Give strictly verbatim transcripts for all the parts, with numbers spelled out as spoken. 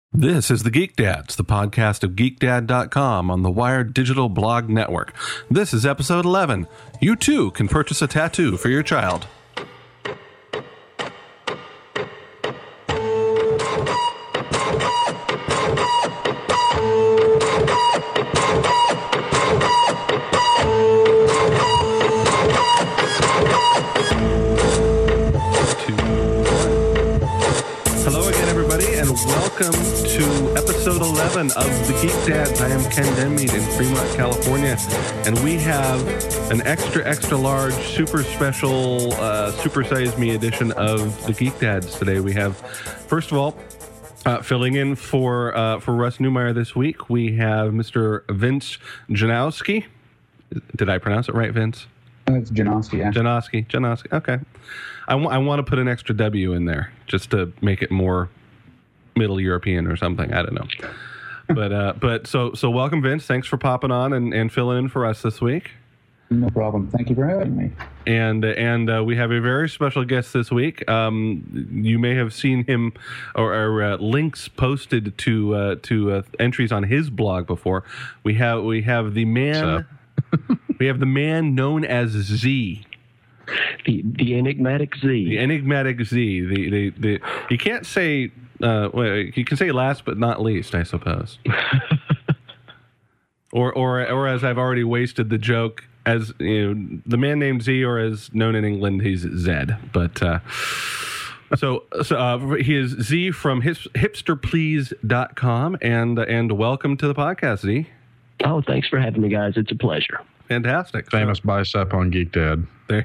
This is the Geek Dads, the podcast of geek dad dot com on the Wired Digital Blog Network. This is episode eleven. You too can purchase a tattoo for your child. Welcome to episode eleven of the Geek Dads. I am Ken Denmead in Fremont, California, and we have an extra, extra large, super special, uh, super size me edition of the Geek Dads today. We have, first of all, uh, filling in for uh, for Russ Newmeyer this week, we have Mister Vince Janowski. Did I pronounce it right, Vince? It's Janowski, yeah. Janowski, Janowski. Okay, I, w- I want to put an extra W in there just to make it more Middle European or something. I don't know. But uh, but so so welcome, Vince. Thanks for popping on and, and filling in for us this week. No problem. Thank you for having me. And and uh, we have a very special guest this week. Um, you may have seen him or, or uh, links posted to uh, to uh, entries on his blog before. We have we have the man we have the man known as Z. The the enigmatic Z. The enigmatic Z. The the, the you can't say. Uh, well, you can say last but not least, I suppose. or, or, or as I've already wasted the joke, as you know, the man named Z, or as known in England, he's Zed. But uh, so, so uh, he is Z from hipster please dot com, and and welcome to the podcast, Z. Oh, thanks for having me, guys. It's a pleasure. Fantastic. Famous bicep on Geek Dad. There.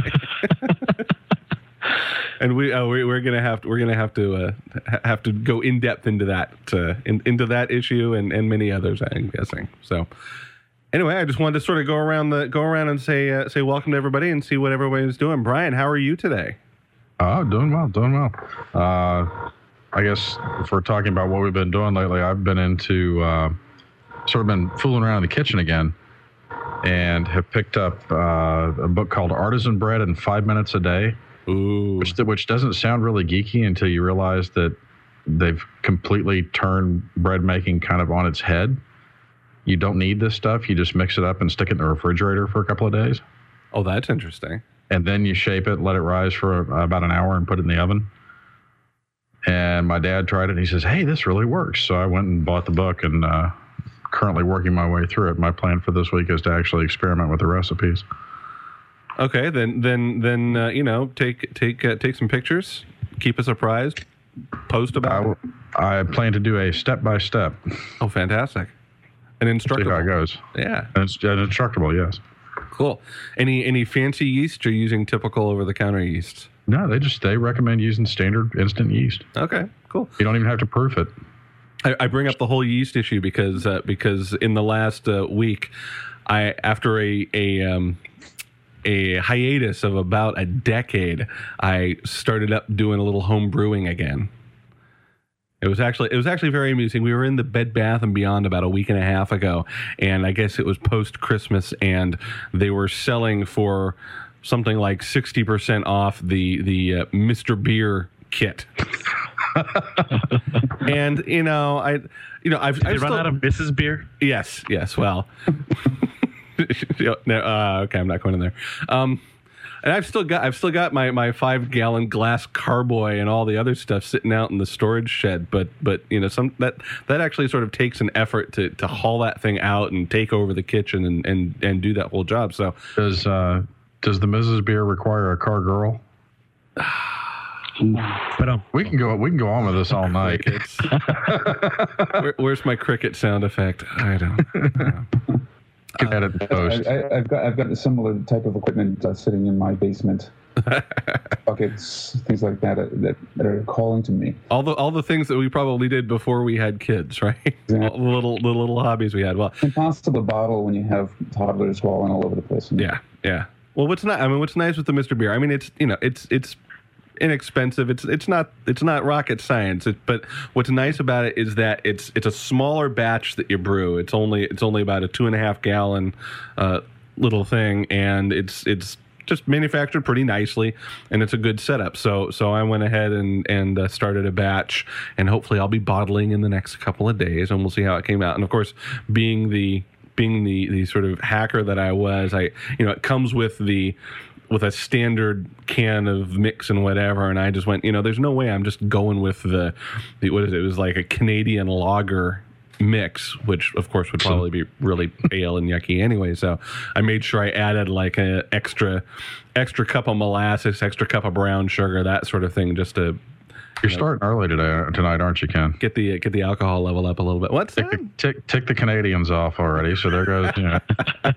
And we, uh, we we're gonna have to we're gonna have to uh, have to go in depth into that uh, in, into that issue and, and many others, I'm guessing. So anyway, I just wanted to sort of go around the go around and say uh, say welcome to everybody and see what everybody's doing. Brian, how are you today? Oh, doing well, doing well. Uh, I guess if we're talking about what we've been doing lately, I've been into uh, sort of been fooling around in the kitchen again, and have picked up uh, a book called Artisan Bread in Five Minutes a Day. Ooh. Which, which doesn't sound really geeky until you realize that they've completely turned bread making kind of on its head. You don't need this stuff. You just mix it up and stick it in the refrigerator for a couple of days. Oh, that's interesting. And then you shape it, let it rise for about an hour and put it in the oven. And my dad tried it and he says, hey, this really works. So I went and bought the book and uh, currently working my way through it. My plan for this week is to actually experiment with the recipes. Okay, then, then, then, uh, you know, take, take, uh, take some pictures, keep us apprised, post about it. I, I plan to do a step by step. Oh, fantastic! An instructable. See how it goes. Yeah, and it's an instructable. Yes. Cool. Any, any fancy yeast or using typical over the counter yeast? No, they just they recommend using standard instant yeast. Okay, cool. You don't even have to proof it. I, I bring up the whole yeast issue because uh, because in the last uh, week, I after a a um. a hiatus of about a decade, I started up doing a little home brewing again. It was actually it was actually very amusing. We were in the Bed Bath and Beyond about a week and a half ago, and I guess it was post Christmas, and they were selling for something like sixty percent off the the uh, Mister Beer kit. And you know, I you know I've, Did I've you run still, out of Missus Beer? Yes, yes. Well. no, uh, okay, I'm not going in there. Um, and I've still got I've still got my, my five gallon glass carboy and all the other stuff sitting out in the storage shed. But but you know some that that actually sort of takes an effort to, to haul that thing out and take over the kitchen and, and, and do that whole job. So does uh, does the Missus Beer require a car girl? But um, we can go we can go on with this all night. Where, where's my cricket sound effect? I don't know. Get that at the post. I, I, I've got I've got a similar type of equipment uh, sitting in my basement. Buckets, things like that, uh, that that are calling to me. All the all the things that we probably did before we had kids, right? Exactly. All the little the little hobbies we had. Well, it's impossible to bottle when you have toddlers crawling all over the place. Yeah, yeah. Well, what's not? I mean, what's nice with the Mister Beer? I mean, it's you know, it's it's inexpensive. It's it's not it's not rocket science. It, but what's nice about it is that it's it's a smaller batch that you brew. It's only it's only about a two and a half gallon uh, little thing, and it's it's just manufactured pretty nicely, and it's a good setup. So so I went ahead and and uh, started a batch, and hopefully I'll be bottling in the next couple of days, and we'll see how it came out. And of course, being the being the the sort of hacker that I was, I you know it comes with the with a standard can of mix and whatever, and I just went, you know, there's no way I'm just going with the, the what is it? It was like a Canadian lager mix, which of course would probably be really pale and yucky anyway. So I made sure I added like a extra extra cup of molasses, extra cup of brown sugar, that sort of thing, just to. You're you know, starting early today tonight, aren't you, Ken? Get the get the alcohol level up a little bit. What's tick that? The, tick, tick the Canadians off already. So there goes. You know.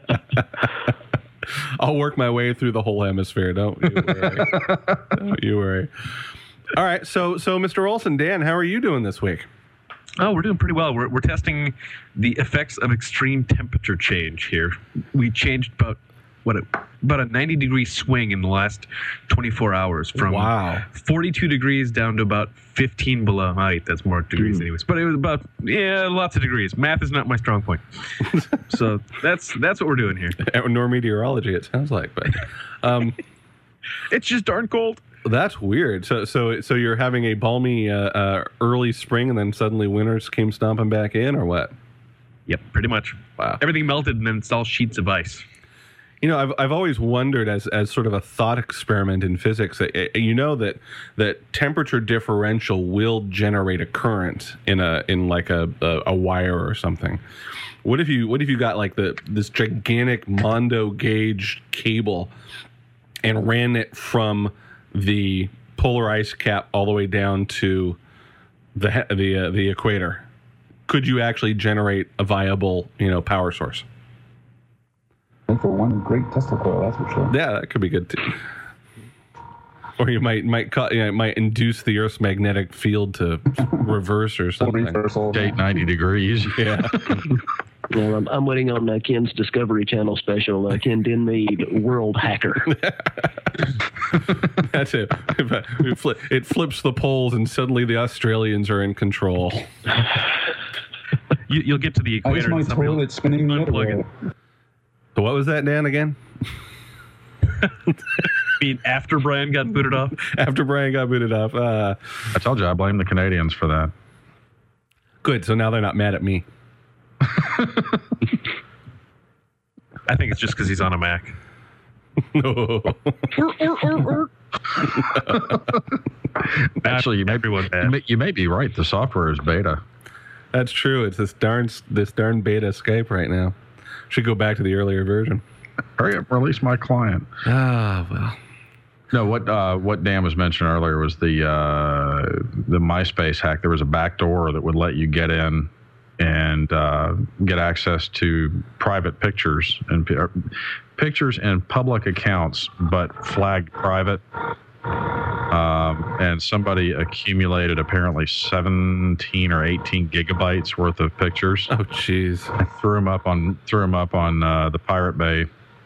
I'll work my way through the whole hemisphere. Don't you worry. Don't you worry. All right. So, so Mister Olson, Dan, how are you doing this week? Oh, we're doing pretty well. We're we're testing the effects of extreme temperature change here. We changed about what a, about a ninety degree swing in the last twenty-four hours from wow. forty-two degrees down to about fifteen below. Height. That's more degrees, mm. anyways. But it was about yeah, lots of degrees. Math is not my strong point. So that's that's what we're doing here. Nor meteorology, it sounds like, but um, it's just darn cold. That's weird. So so so you're having a balmy uh, uh, early spring, and then suddenly winters came stomping back in, or what? Yep, pretty much. Wow. Everything melted, and then it's all sheets of ice. You know, I've I've always wondered, as as sort of a thought experiment in physics, that, you know that that temperature differential will generate a current in a in like a, a, a wire or something. What if you what if you got like the this gigantic Mondo gauge cable and ran it from the polar ice cap all the way down to the the uh, the equator? Could you actually generate a viable, you know, power source? For one great Tesla coil, that's for sure. Yeah, that could be good too. Or you might might cut, you know, it might induce the Earth's magnetic field to reverse or something. Reversal. Eight ninety degrees. Yeah. Well, I'm, I'm waiting on uh, Ken's Discovery Channel special. Uh, Ken Dinmead, World Hacker. That's it. It, fli- it flips the poles, and suddenly the Australians are in control. you, you'll get to the equator. Is my toilet spinning the other way? So what was that, Dan, again? I mean, after Brian got booted off? After Brian got booted off. Uh, I told you, I blame the Canadians for that. Good, so now they're not mad at me. I think it's just because he's on a Mac. No. Actually, you may, you, may, you may be right. The software is beta. That's true. It's this darn, this darn beta Skype right now. Should go back to the earlier version. Hurry up, release my client. Ah, well. No, what uh, what Dan was mentioning earlier was the uh, the MySpace hack. There was a backdoor that would let you get in and uh, get access to private pictures and uh, pictures and public accounts, but flagged private. Um, and somebody accumulated apparently seventeen or eighteen gigabytes worth of pictures. Oh, jeez! Threw them up on threw them up on uh, the Pirate Bay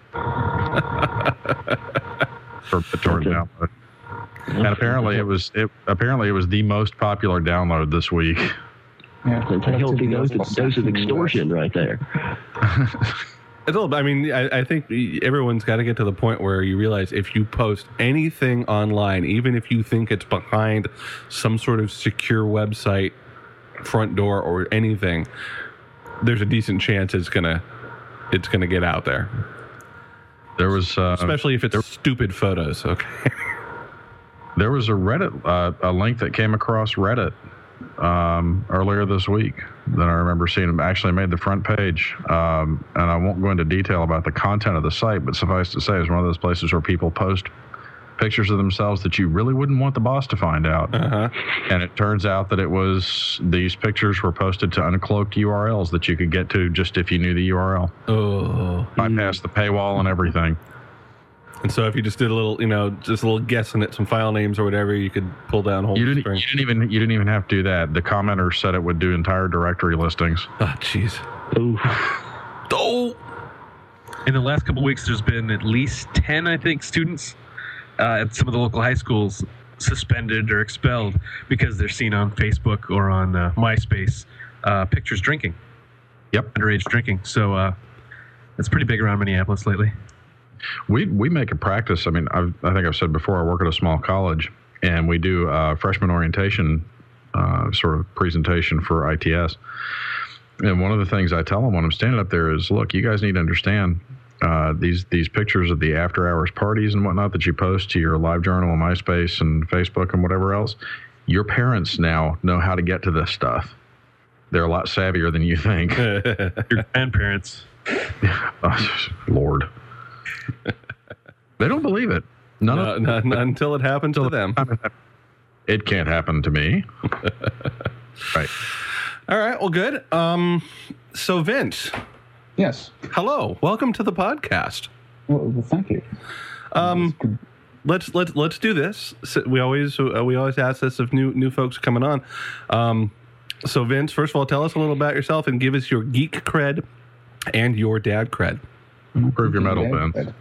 for BitTorrent download. And apparently it was it apparently it was the most popular download this week. Yeah, it's a healthy dose, dose of extortion right there. It's all, I mean, I, I think everyone's got to get to the point where you realize if you post anything online, even if you think it's behind some sort of secure website, front door, or anything, there's a decent chance it's gonna it's gonna get out there. There was, uh, especially if it's there, stupid photos. Okay. There was a Reddit uh, a link that came across Reddit um, earlier this week that I remember seeing. It actually made the front page, um, and I won't go into detail about the content of the site, but suffice to say, it's one of those places where people post pictures of themselves that you really wouldn't want the boss to find out. Uh-huh. And it turns out that it was these pictures were posted to uncloaked U R Ls that you could get to just if you knew the U R L. Oh, bypass the paywall and everything. And so if you just did a little, you know, just a little guessing at some file names or whatever, you could pull down whole you didn't, string. you didn't even you didn't even have to do that. The commenter said it would do entire directory listings. Oh, jeez. Oh. In the last couple of weeks, there's been at least ten, I think, students uh, at some of the local high schools suspended or expelled because they're seen on Facebook or on uh, MySpace uh, pictures drinking. Yep. Underage drinking. So uh, it's pretty big around Minneapolis lately. We we make a practice. I mean, I've, I think I've said before, I work at a small college, and we do a freshman orientation uh, sort of presentation for I T S. And one of the things I tell them when I'm standing up there is, look, you guys need to understand uh, these these pictures of the after hours parties and whatnot that you post to your LiveJournal and MySpace and Facebook and whatever else. Your parents now know how to get to this stuff. They're a lot savvier than you think. Your grandparents. Oh, Lord. They don't believe it. None no, of, not, not until it happens to them. It can't happen to me. Right. All right. Well, good. Um, so, Vince. Yes. Hello. Welcome to the podcast. Well, well thank you. Um, let's let's let's do this. So we always uh, we always ask this of new new folks coming on. Um, so, Vince, first of all, tell us a little about yourself and give us your geek cred and your dad cred. Prove your metal, Vince.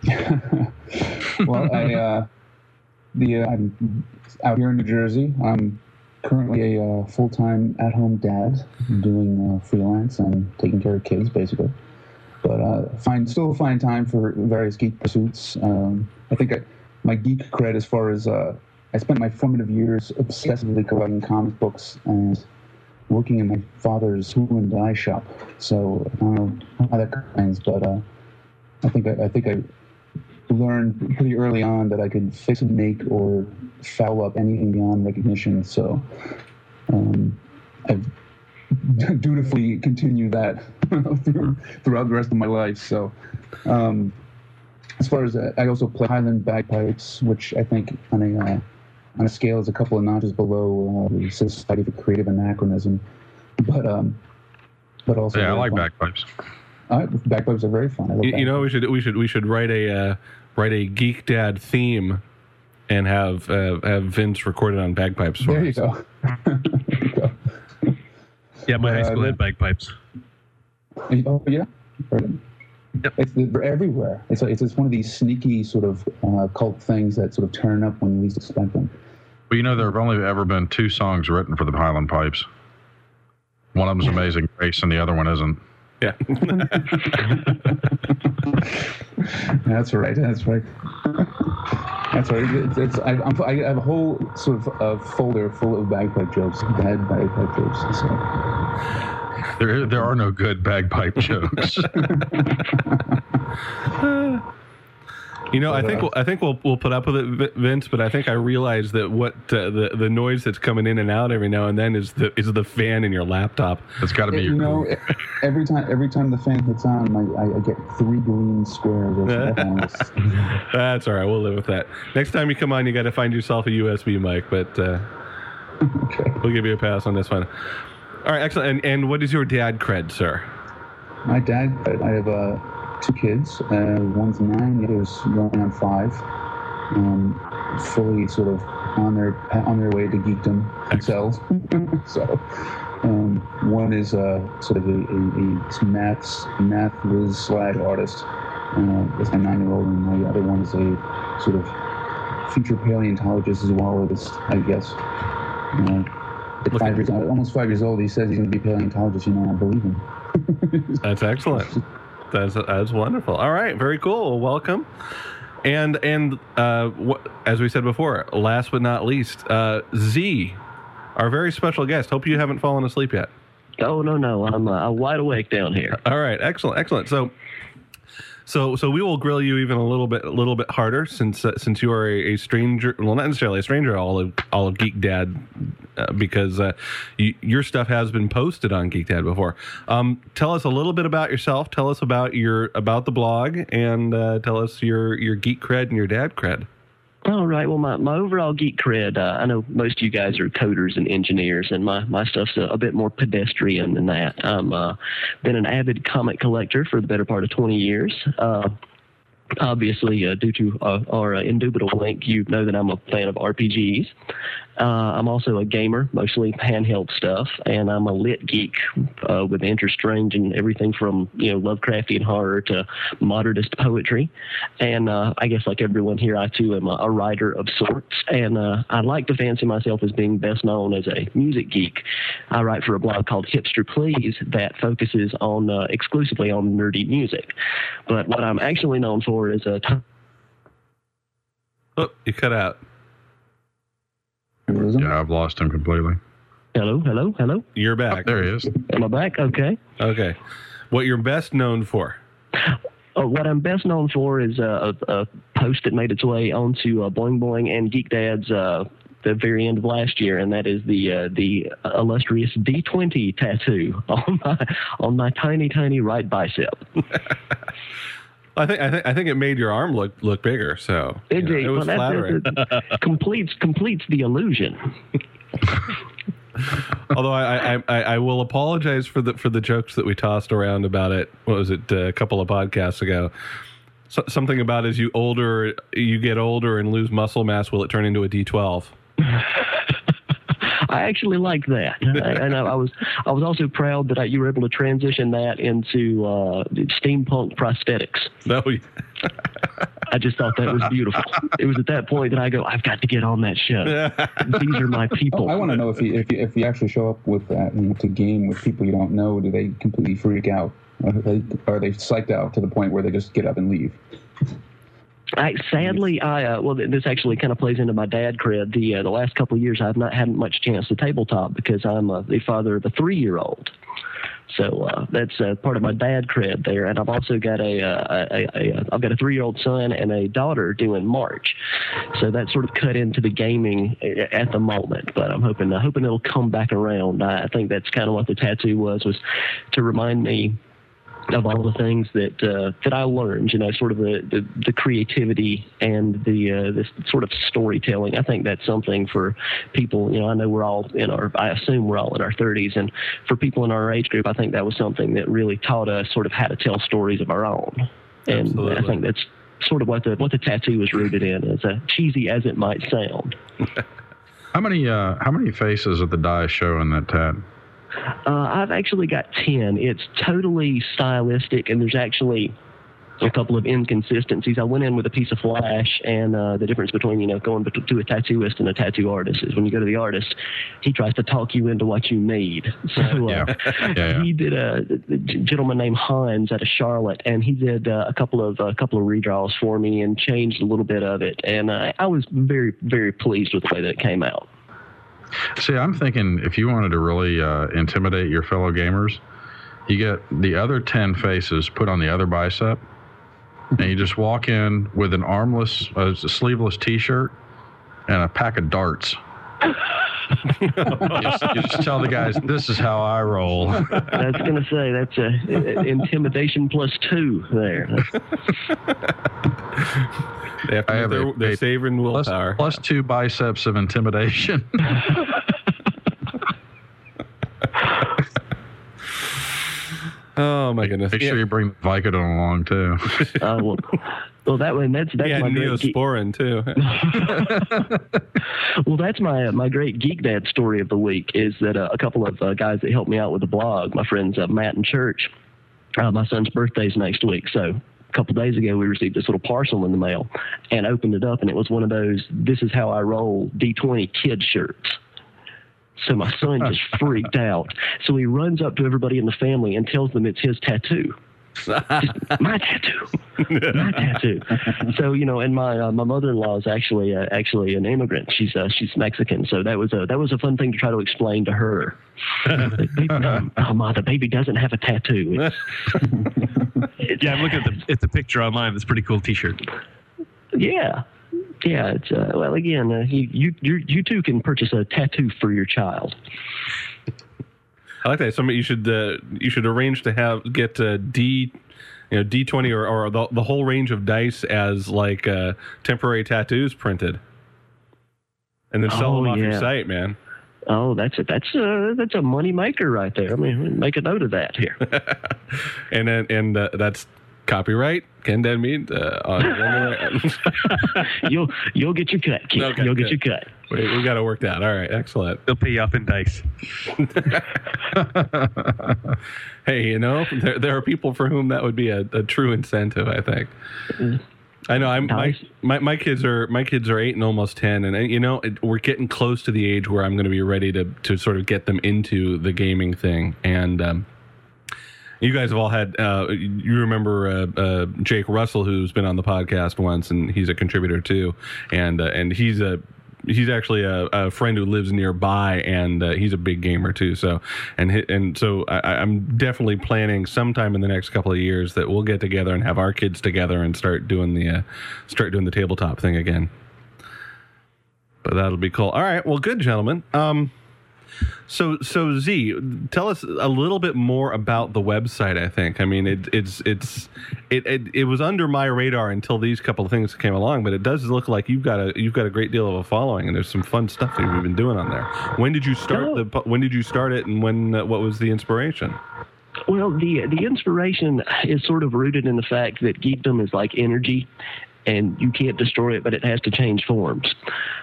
Well, I uh, the uh, I'm out here in New Jersey. I'm currently a uh, full-time at-home dad, doing uh, freelance and taking care of kids, basically. But uh, find still find time for various geek pursuits. Um, I think I, my geek cred, as far as uh, I spent my formative years obsessively collecting comic books and working in my father's tool and die shop. So I don't know how that combines, but uh, I think I, I think I learned pretty early on that I could fix and make or foul up anything beyond recognition. So um, I've dutifully continued that through, throughout the rest of my life. So um, as far as uh, I also play Highland bagpipes, which I think on a uh, on a scale is a couple of notches below uh, the Society for Creative Anachronism, but um, but also yeah, I like fun. bagpipes. Uh, bagpipes are very fun. I love You, you know, we should we should we should write a uh, write a Geek Dad theme and have uh, have Vince recorded on bagpipes. For There you us. go. There you go. Yeah, my high Uh, school had bagpipes. Oh yeah. Yep. It's they're everywhere. It's it's just one of these sneaky sort of uh, cult things that sort of turn up when you least expect them. Well, you know, there have only ever been two songs written for the Highland Pipes. One of them's Amazing Grace, and the other one isn't. Yeah. That's right. That's right. That's right. It's, it's I, I'm, I have a whole sort of uh, folder full of bagpipe jokes, bad bagpipe jokes. So. There, there are no good bagpipe jokes. You know, I think we'll, I think we'll we'll put up with it, Vince. But I think I realize that what uh, the the noise that's coming in and out every now and then is the is the fan in your laptop. It's got to be You your know, every time every time the fan hits on, my, I, I get three green squares. That's all right. We'll live with that. Next time you come on, you got to find yourself a U S B mic, but uh, Okay. we'll give you a pass on this one. All right, excellent. And and what is your dad cred, sir? My dad, I have uh, two kids. Uh, one's nine, the other's going on five. Um, fully sort of on their on their way to geekdom themselves. So um, one is uh, sort of a, a, a maths math whiz slash artist. Uh, that's my nine-year-old, and my other one is a sort of future paleontologist as well as I guess. Uh, at five years, almost five years old, he says he's going to be a paleontologist. You know, I believe him. That's excellent. That's that's wonderful. All right, very cool. Well, welcome. And and uh, wh- as we said before, last but not least, uh, Z, our very special guest. Hope you haven't fallen asleep yet. Oh, no, no. I'm uh, wide awake down here. All right, excellent, excellent. So, so, so we will grill you even a little bit, a little bit harder, since uh, since you are a, a stranger. Well, not necessarily a stranger. All of all of Geek Dad, uh, because uh, you, your stuff has been posted on Geek Dad before. Um, tell us a little bit about yourself. Tell us about your about the blog, and uh, tell us your your geek cred and your dad cred. All right. Well, my, my overall geek cred, uh, I know most of you guys are coders and engineers, and my, my stuff's a, a bit more pedestrian than that. I've uh, been an avid comic collector for the better part of twenty years. Uh, obviously, uh, due to uh, our uh, indubitable link, you know that I'm a fan of R P Gs. Uh, I'm also a gamer, mostly handheld stuff, and I'm a lit geek uh, with interest range in everything from, you know, Lovecraftian horror to modernist poetry. And uh, I guess like everyone here, I too am a, a writer of sorts, and uh, I like to fancy myself as being best known as a music geek. I write for a blog called Hipster Please that focuses on uh, exclusively on nerdy music. But what I'm actually known for for is a. T- Oh, you cut out. Yeah, I've lost him completely. hello, hello, hello. You're back. There he is. Am I back? Okay. Okay. What you're best known for? Uh, what I'm best known for is uh, a, a post that made its way onto uh, Boing Boing and Geek Dad's uh, the very end of last year, and that is the uh, the illustrious D twenty tattoo on my on my tiny tiny right bicep. I think I think I think it made your arm look look bigger. So It, you know, it was well, that- flattering. that- that completes completes the illusion. Although I, I, I, I will apologize for the for the jokes that we tossed around about it. What was it? Uh, a couple of podcasts ago. So, something about as you older you get older and lose muscle mass, will it turn into a D twelve? I actually like that, and I, I was I was also proud that I, you were able to transition that into uh, steampunk prosthetics. No. I just thought that was beautiful. It was at that point that I go, I've got to get on that show. These are my people. Oh, I want to know if you, if you if you actually show up with that you know, to game with people you don't know, do they completely freak out? Or are they, are they psyched out to the point where they just get up and leave? I, sadly, I uh, well, this actually kind of plays into my dad cred. The uh, the last couple of years, I've not had much chance to tabletop because I'm uh, the father of a three-year-old. So uh, that's uh, part of my dad cred there, and I've also got a, uh, a, a, a I've got a three-year-old son and a daughter due in March. So that's sort of cut into the gaming at the moment, but I'm hoping uh, hoping it'll come back around. I, I think that's kind of what the tattoo was was to remind me of all the things that uh, that I learned, you know, sort of the, the, the creativity and the uh, this sort of storytelling. I think that's something for people, you know, I know we're all in our, I assume we're all in our thirties, and for people in our age group, I think that was something that really taught us sort of how to tell stories of our own. And Absolutely. I think that's sort of what the what the tattoo is rooted in, as uh, cheesy as it might sound. How many uh, how many faces of the die show in that tat? Uh, I've actually got ten. It's totally stylistic, and there's actually a couple of inconsistencies. I went in with a piece of flash, and uh, the difference between, you know, going to a tattooist and a tattoo artist is when you go to the artist, he tries to talk you into what you need. So uh, Yeah. Yeah, yeah. he did a, a gentleman named Hines out of Charlotte, and he did uh, a couple of a couple of redraws for me and changed a little bit of it, and uh, I was very, very pleased with the way that it came out. See, I'm thinking if you wanted to really uh, intimidate your fellow gamers, you get the other ten faces put on the other bicep, and you just walk in with an armless, uh, sleeveless T-shirt and a pack of darts. you, just, you just tell the guys, this is how I roll. I was going to say, that's a, a intimidation plus two there. They have to I use have their, a- their a saving Plus, willpower. plus two biceps of intimidation. Oh my goodness! Make sure you bring Vicodin along too. Uh, well, well, that one, that's, that's yeah, my great geek, Neosporin too. well, that's my my great Geek Dad story of the week is that uh, a couple of uh, guys that helped me out with the blog, my friends uh, Matt and Church, uh, my son's birthday's next week, so a couple days ago we received this little parcel in the mail and opened it up, and it was one of those "This is how I roll" D twenty kid shirts. So my son just freaked out. So he runs up to everybody in the family and tells them it's his tattoo. my tattoo, my tattoo. So you know, and my uh, my mother-in-law is actually uh, actually an immigrant. She's uh, she's Mexican. So that was a that was a fun thing to try to explain to her. Like, baby, um, oh, ma, the baby doesn't have a tattoo. It's, it's, Yeah, I'm looking at the it's a picture online. It's a pretty cool T-shirt. yeah. Yeah, it's uh, well. Again, uh, you you you you too can purchase a tattoo for your child. I like that. Somebody you should uh, you should arrange to have get uh, D, you know, D twenty or, or the the whole range of dice as like uh, temporary tattoos printed, and then sell Oh, them off your yeah. site, man. Oh, that's a that's a that's a money maker right there. I mean, make a note of that here. And then and uh, that's copyright Ken Dead Meat uh, on. you'll you'll get your cut, kid. Okay, you'll get good. your cut. we, we got it worked out. All right, excellent. They'll pay you off in dice. Hey, you know, there there are people for whom that would be a, a true incentive, I think. I know. I'm my, Dice. my my kids are my kids are eight and almost ten, and you know it, we're getting close to the age where I'm going to be ready to to sort of get them into the gaming thing, and um, You guys have all had. Uh, you remember uh, uh, Jake Russell, who's been on the podcast once, and he's a contributor too, and uh, and he's a. He's actually a, a friend who lives nearby, and uh, he's a big gamer too. So, and hi- and so I, I'm definitely planning sometime in the next couple of years that we'll get together and have our kids together and start doing the uh, start doing the tabletop thing again. But that'll be cool. All right, well, good, gentlemen. Um, so so Z, tell us a little bit more about the website. I think. I mean, it, it's it's it, it it was under my radar until these couple of things came along. But it does look like you've got a you've got a great deal of a following, and there's some fun stuff that you've been doing on there. When did you start Oh. the When did you start it, and when uh, what was the inspiration? Well, the the inspiration is sort of rooted in the fact that geekdom is like energy, and you can't destroy it, but it has to change forms.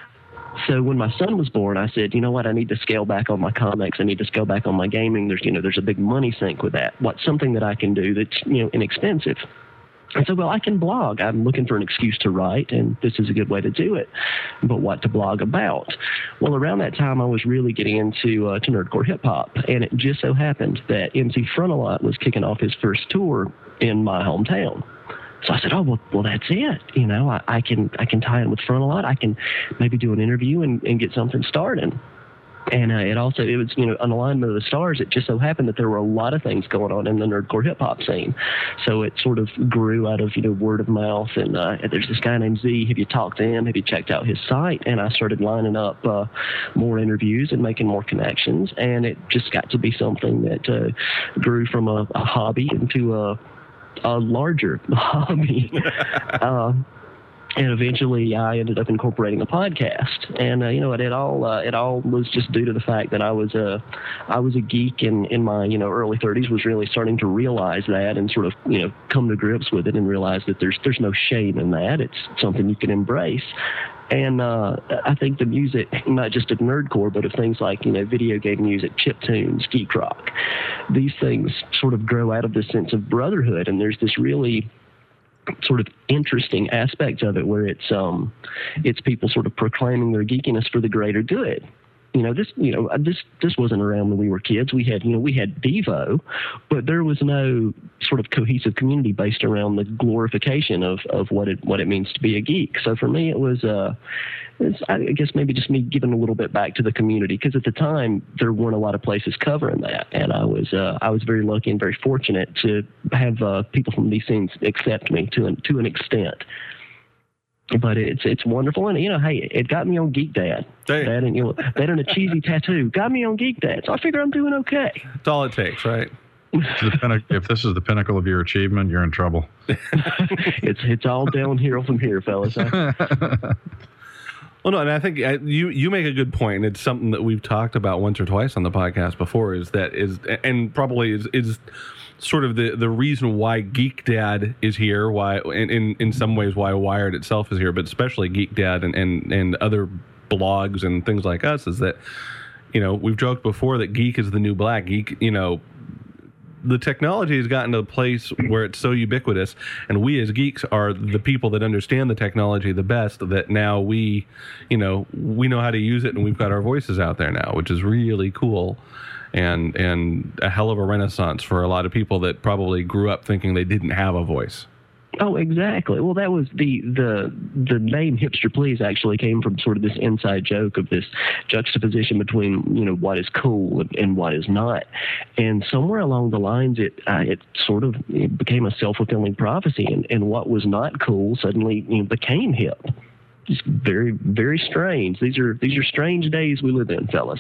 So when my son was born, I said, you know what, I need to scale back on my comics. I need to scale back on my gaming. There's, you know, there's a big money sink with that. What's something that I can do that's, you know, inexpensive? I said, well, I can blog. I'm looking for an excuse to write, and this is a good way to do it. But what to blog about? Well, around that time, I was really getting into uh, to nerdcore hip hop, and it just so happened that M C Frontalot was kicking off his first tour in my hometown. So I said, oh, well, well that's it. You know, I, I can I can tie in with Frontalot. I can maybe do an interview and, and get something started. And uh, it also, it was, you know, an alignment of the stars. It just so happened that there were a lot of things going on in the nerdcore hip-hop scene. So it sort of grew out of, you know, word of mouth. And uh, there's this guy named Z. Have you talked to him? Have you checked out his site? And I started lining up uh, more interviews and making more connections. And it just got to be something that uh, grew from a, a hobby into a a larger hobby. uh, and eventually I ended up incorporating a podcast. And, uh, you know, it, it all, uh, it all was just due to the fact that I was a, I was a geek in, in my, you know, early thirties, was really starting to realize that and sort of, you know, come to grips with it and realize that there's, there's no shame in that. It's something you can embrace. And uh, I think the music, not just of nerdcore, but of things like, you know, video game music, chiptunes, geek rock, these things sort of grow out of this sense of brotherhood. And there's this really sort of interesting aspect of it where it's um, it's people sort of proclaiming their geekiness for the greater good. You know, this, you know, this, this wasn't around when we were kids. We had, you know, we had Devo, but there was no sort of cohesive community based around the glorification of, of what it, what it means to be a geek. So for me, it was, uh, it's, I guess maybe just me giving a little bit back to the community. Cause at the time there weren't a lot of places covering that. And I was, uh, I was very lucky and very fortunate to have, uh, people from these scenes accept me to an, to an extent. But it's it's wonderful, and you know, hey, it got me on Geek Dad. Hey. That and you know, that and a cheesy tattoo got me on Geek Dad. So I figure I'm doing okay. That's all it takes, right? The pinnac- if this is the pinnacle of your achievement, you're in trouble. it's it's all downhill from here, fellas. Huh? Well, no, and I think uh, you you make a good point, and it's something that we've talked about once or twice on the podcast before. Is that is and probably is is sort of the, the reason why Geek Dad is here, why in, in in some ways why Wired itself is here, but especially Geek Dad and, and and other blogs and things like us, is that, you know, we've joked before that geek is the new black. Geek, you know, the technology has gotten to a place where it's so ubiquitous, and we as geeks are the people that understand the technology the best, that now we, you know, we know how to use it, and we've got our voices out there now, which is really cool, and and a hell of a renaissance for a lot of people that probably grew up thinking they didn't have a voice. Oh, exactly. Well, that was the the the name Hipster Please actually came from sort of this inside joke of this juxtaposition between, you know, what is cool and, and what is not. And somewhere along the lines, it uh, it sort of it became a self-fulfilling prophecy, and, and what was not cool suddenly, you know, became hip. Just very, very strange. These are these are strange days we live in, fellas.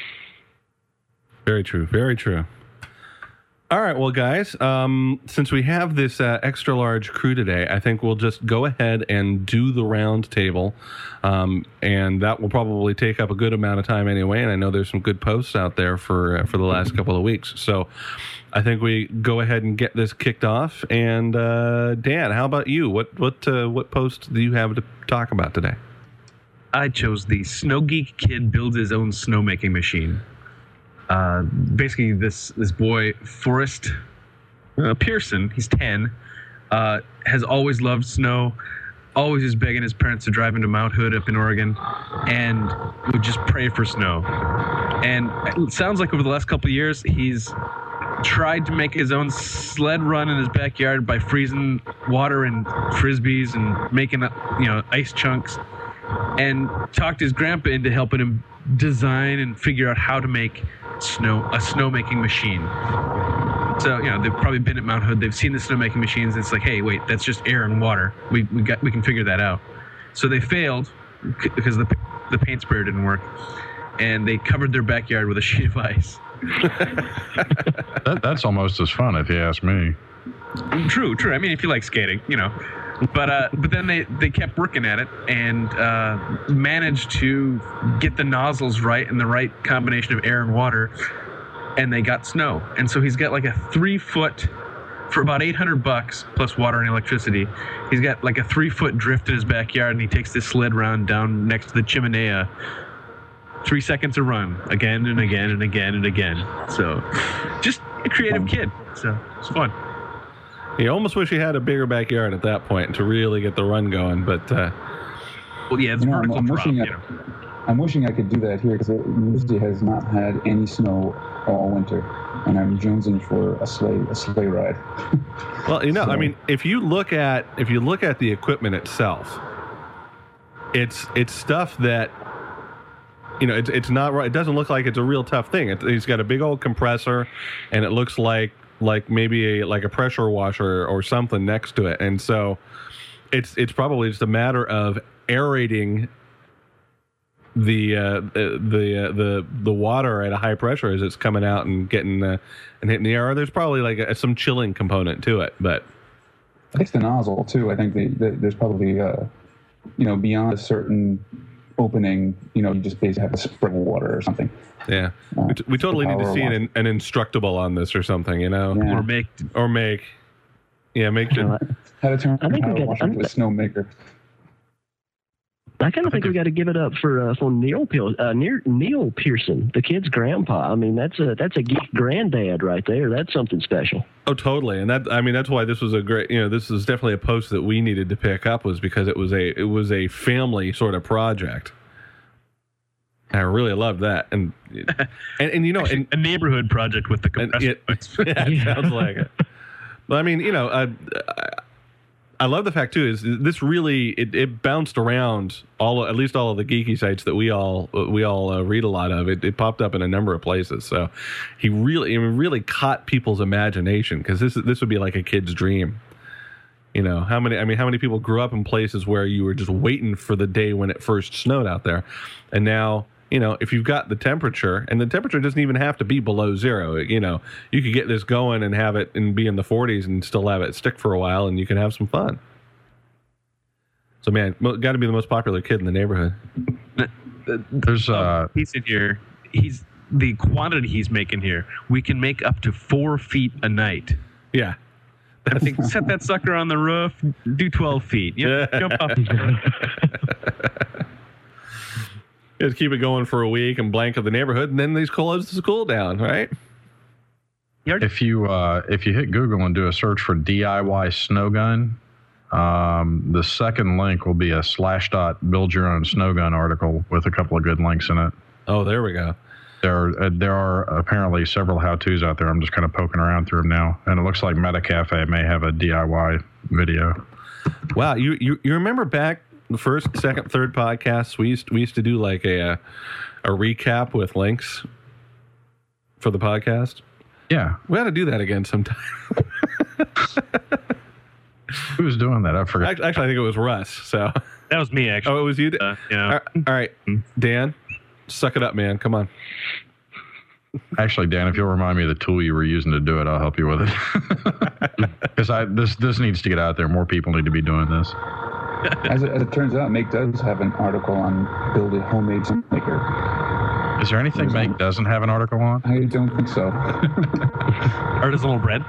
Very true. Very true. All right, well, guys, um, since we have this uh, extra large crew today, I think we'll just go ahead and do the round table, um, and that will probably take up a good amount of time anyway. And I know there's some good posts out there for uh, for the last couple of weeks, so I think we go ahead and get this kicked off. And uh, Dan, how about you? What what uh, what post do you have to talk about today? I chose the Snow Geek Kid builds his own snowmaking machine. Uh, basically, this this boy, Forrest uh, Pearson, he's ten, uh, has always loved snow, always is begging his parents to drive him to Mount Hood up in Oregon, and would just pray for snow. And it sounds like over the last couple of years, he's tried to make his own sled run in his backyard by freezing water in frisbees and making, you know, ice chunks, and talked his grandpa into helping him design and figure out how to make snow a snowmaking machine. So, you know, they've probably been at Mount Hood. They've seen the snowmaking machines. It's like, hey, wait, that's just air and water. We we got we can figure that out. So they failed because the the paint sprayer didn't work, and they covered their backyard with a sheet of ice. that, that's almost as fun, if you ask me. True, true. I mean, if you like skating, you know. But uh, but then they, they kept working at it and uh, managed to get the nozzles right and the right combination of air and water, and they got snow. And so he's got like a three foot, for about eight hundred bucks plus water and electricity, he's got like a three foot drift in his backyard, and he takes this sled round down next to the chimenea. Three seconds a run, again and again and again and again. So, just a creative kid. So, it's fun. You almost wish he had a bigger backyard at that point to really get the run going, but... Uh, well, yeah, it's you know, vertical I'm, I'm drop, wishing you I, know. I'm wishing I could do that here because New Jersey has not had any snow all winter, and I'm jonesing for a sleigh a sleigh ride. Well, you know, So- I mean, if you look at if you look at the equipment itself, it's it's stuff that, you know, it's it's not right. It doesn't look like it's a real tough thing. It, he's got a big old compressor, and it looks like like maybe a like a pressure washer or something next to it, and so it's it's probably just a matter of aerating the uh, the uh, the the water at a high pressure as it's coming out and getting uh, and hitting the air. There's probably like a, some chilling component to it, but I think the nozzle too. I think the, the, there's probably uh, you know, beyond a certain opening, you know, you just basically have a spray of water or something. yeah, Uh, we, t- we totally need to power see wash. an, an instructable on this or something, you know, Yeah. Or make or make yeah make You know, the, How to turn I think a we power got- washer into a snowmaker. I kind of think we got to give it up for uh, for Neil Pil- uh, Neil Neil Pearson, the kid's grandpa. I mean, that's a that's a geek granddad right there. That's something special. oh totally, and that I mean that's why this was a great, you know, this is definitely a post that we needed to pick up, was because it was a it was a family sort of project. I really loved that, and and, and you know, and, a neighborhood project with the and compressor. it, yeah, it sounds like it. But I mean, you know, I, I love the fact too is this really it, it bounced around all at least all of the geeky sites that we all we all uh, read a lot of. It, it popped up in a number of places. So he really, I mean, really caught people's imagination, because this this would be like a kid's dream. You know, how many? I mean, how many people grew up in places where you were just waiting for the day when it first snowed out there, and now, you know, if you've got the temperature, and the temperature doesn't even have to be below zero. You know, you could get this going and have it and be in the forties and still have it stick for a while, and you can have some fun. So, man, got to be the most popular kid in the neighborhood. There's uh, He's in here. He's the quantity he's making here. We can make up to four feet a night. Yeah. I think set that sucker on the roof. Do twelve feet. Yeah, jump up. Just keep it going for a week and blanket the neighborhood, and then they close the school down, right? if you uh, if you hit Google and do a search for D I Y snow gun, um, the second link will be a slash dot build your own snow gun article with a couple of good links in it. Oh, there we go. There are, uh, there are apparently several how-tos out there. I'm just kind of poking around through them now, and it looks like MetaCafe may have a D I Y video. Wow, you you, you remember back the first, second, third podcasts, we used we used to do like a a recap with links for the podcast. Yeah, We ought to do that again sometime. who was doing that? I forgot. Actually, actually, I think it was Russ. So, That was me, actually. oh, it was you. Uh, yeah. All right, all right, Dan, suck it up, man. Come on. Actually, Dan, if you'll remind me of the tool you were using to do it, I'll help you with it. Because I this this needs to get out there. More people need to be doing this. As it, as it turns out, Make does have an article on build a homemade snowmaker. Is there anything Make doesn't have an article on? I don't think so. Or does a little bread.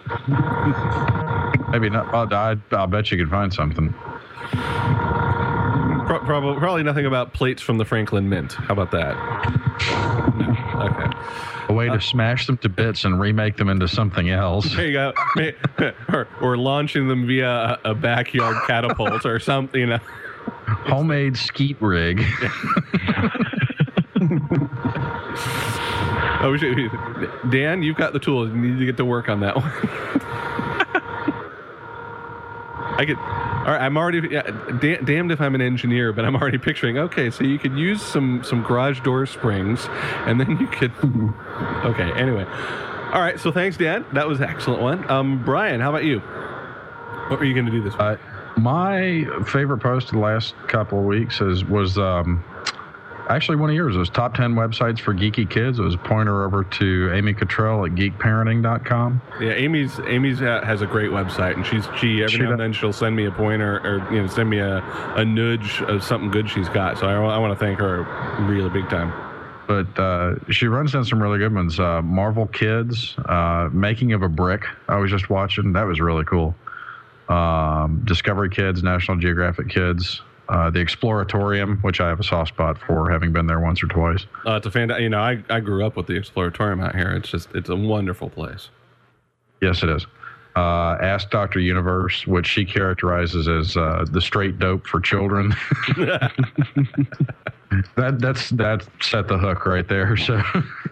Maybe not. I'll, I, I'll bet you could find something. Pro- probably, probably nothing about plates from the Franklin Mint. How about that? No. Okay. A way to smash them to bits and remake them into something else. There you go. May- or, or launching them via a, a backyard catapult or something, you know. Homemade skeet rig. Oh, we should, Dan, you've got the tools. You need to get to work on that one. I could. All right, I'm already. Yeah, da- damned if I'm an engineer, but I'm already picturing. Okay, so you could use some some garage door springs, and then you could. Okay. Anyway. All right. So thanks, Dan. That was an excellent one. Um, Brian, how about you? What were you going to do this week? Uh, my favorite post of the last couple of weeks is was um, actually one of yours. It was top ten websites for geeky kids. It was a pointer over to Amy Cottrell at geek parenting dot com. Yeah, Amy's Amy's ha- has a great website, and she's she every She now and does. then she'll send me a pointer or you know send me a, a nudge of something good she's got. So I, I want to thank her really big time. But uh, she runs down some really good ones. Uh, Marvel Kids, uh, Making of a Brick. I was just watching. That was really cool. Um, Discovery Kids, National Geographic Kids, uh, the Exploratorium, which I have a soft spot for, having been there once or twice. Uh, it's a fan. You know, I, I grew up with the Exploratorium out here. It's just it's a wonderful place. Yes, it is. Uh, Ask Doctor Universe, which she characterizes as uh, the straight dope for children. that that's that set the hook right there. So,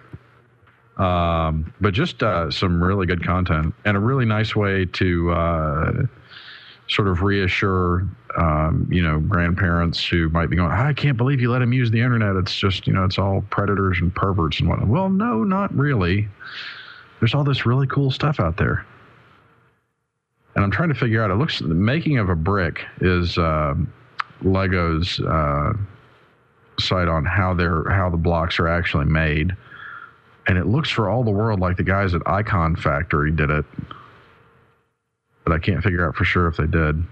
um, but just uh, some really good content and a really nice way to uh, sort of reassure, um, you know, grandparents who might be going, I can't believe you let him use the internet. It's just, you know, it's all predators and perverts and whatnot. Well, no, not really. There's all this really cool stuff out there. And I'm trying to figure out, it looks, the Making of a Brick is uh, Lego's uh, site on how they're, how the blocks are actually made. And it looks for all the world like the guys at Icon Factory did it. But I can't figure out for sure if they did.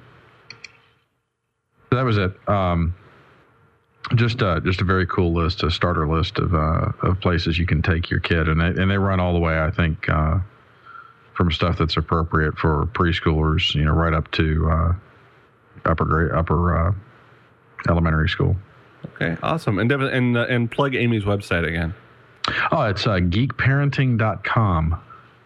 So that was it. Um, just, uh, just a very cool list, a starter list of, uh, of places you can take your kid. And they, and they run all the way, I think, uh, from stuff that's appropriate for preschoolers, you know, right up to uh, upper grade, upper uh, elementary school. Okay, awesome. And Devin, and uh, and plug Amy's website again. Oh, it's uh, geek parenting dot com.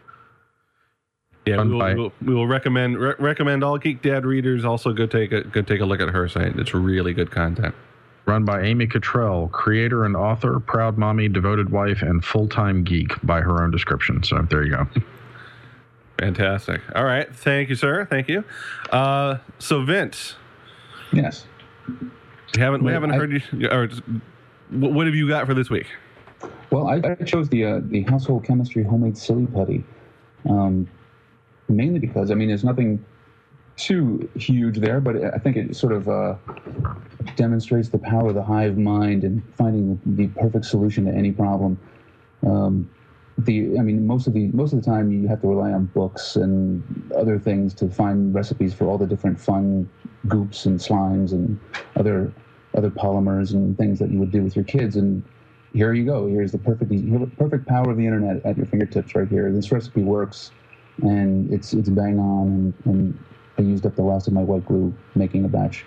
Yeah, we will, by- we will, we will recommend re- recommend all Geek Dad readers also go take a go take a look at her site. It's really good content. Run by Amy Cottrell, creator and author, proud mommy, devoted wife, and full-time geek by her own description. So there you go. Fantastic. All right. Thank you, sir. Thank you. Uh, so, Vince, Yes. we haven't we Well, haven't I- heard you. Or just- what what have you got for this week? Well, I, I chose the uh, the household chemistry homemade silly putty, um, mainly because I mean there's nothing too huge there, but I think it sort of uh, demonstrates the power of the hive mind and finding the perfect solution to any problem. Um, the I mean most of the most of the time you have to rely on books and other things to find recipes for all the different fun goops and slimes and other other polymers and things that you would do with your kids. And here you go. Here's the perfect the perfect power of the internet at your fingertips right here. This recipe works, and it's it's bang on. And, and I used up the last of my white glue making a batch.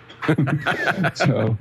So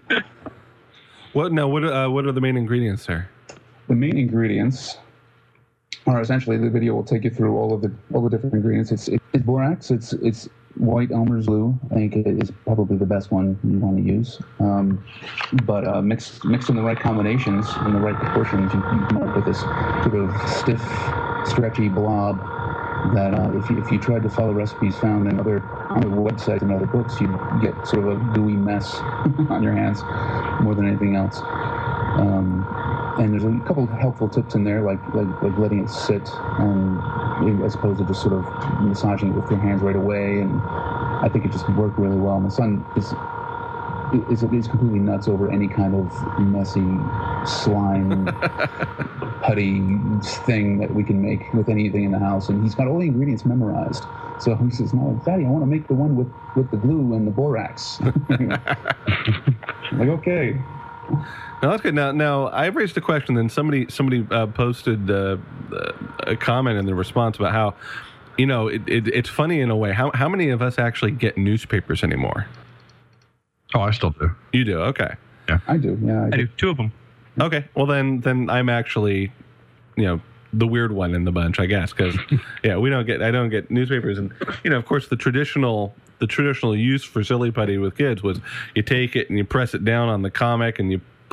What now? What uh, what are the main ingredients there? the main ingredients are essentially, the video will take you through all of the all the different ingredients. It's it, it's borax. It's it's white Elmer's glue. I think it is probably the best one you want to use. Um, but uh, mix mix in the right combinations in the right proportions, you, you come up with this sort of stiff, stretchy blob that uh, if you if you tried to follow recipes found in other other websites and other books, you'd get sort of a gooey mess on your hands more than anything else. Um, and there's a couple of helpful tips in there, like like, like letting it sit, and as opposed to just sort of massaging it with your hands right away. And I think it just worked really well. My son is is is completely nuts over any kind of messy slime putty thing that we can make with anything in the house, and he's got all the ingredients memorized. So he says, "No, Daddy, I want to make the one with with the glue and the borax." I'm like, okay. No, that's good. Now, now I've raised a question. Then somebody somebody uh, posted uh, a comment in the response about how, you know, it, it, it's funny in a way. How how many of us actually get newspapers anymore? Oh, I still do. You do, okay. I do, yeah. I I do. do two of them. Okay, well then, then I'm actually, you know, the weird one in the bunch, I guess, because yeah, we don't get, I don't get newspapers, and you know, of course, the traditional, the traditional use for silly putty with kids was you take it and you press it down on the comic and you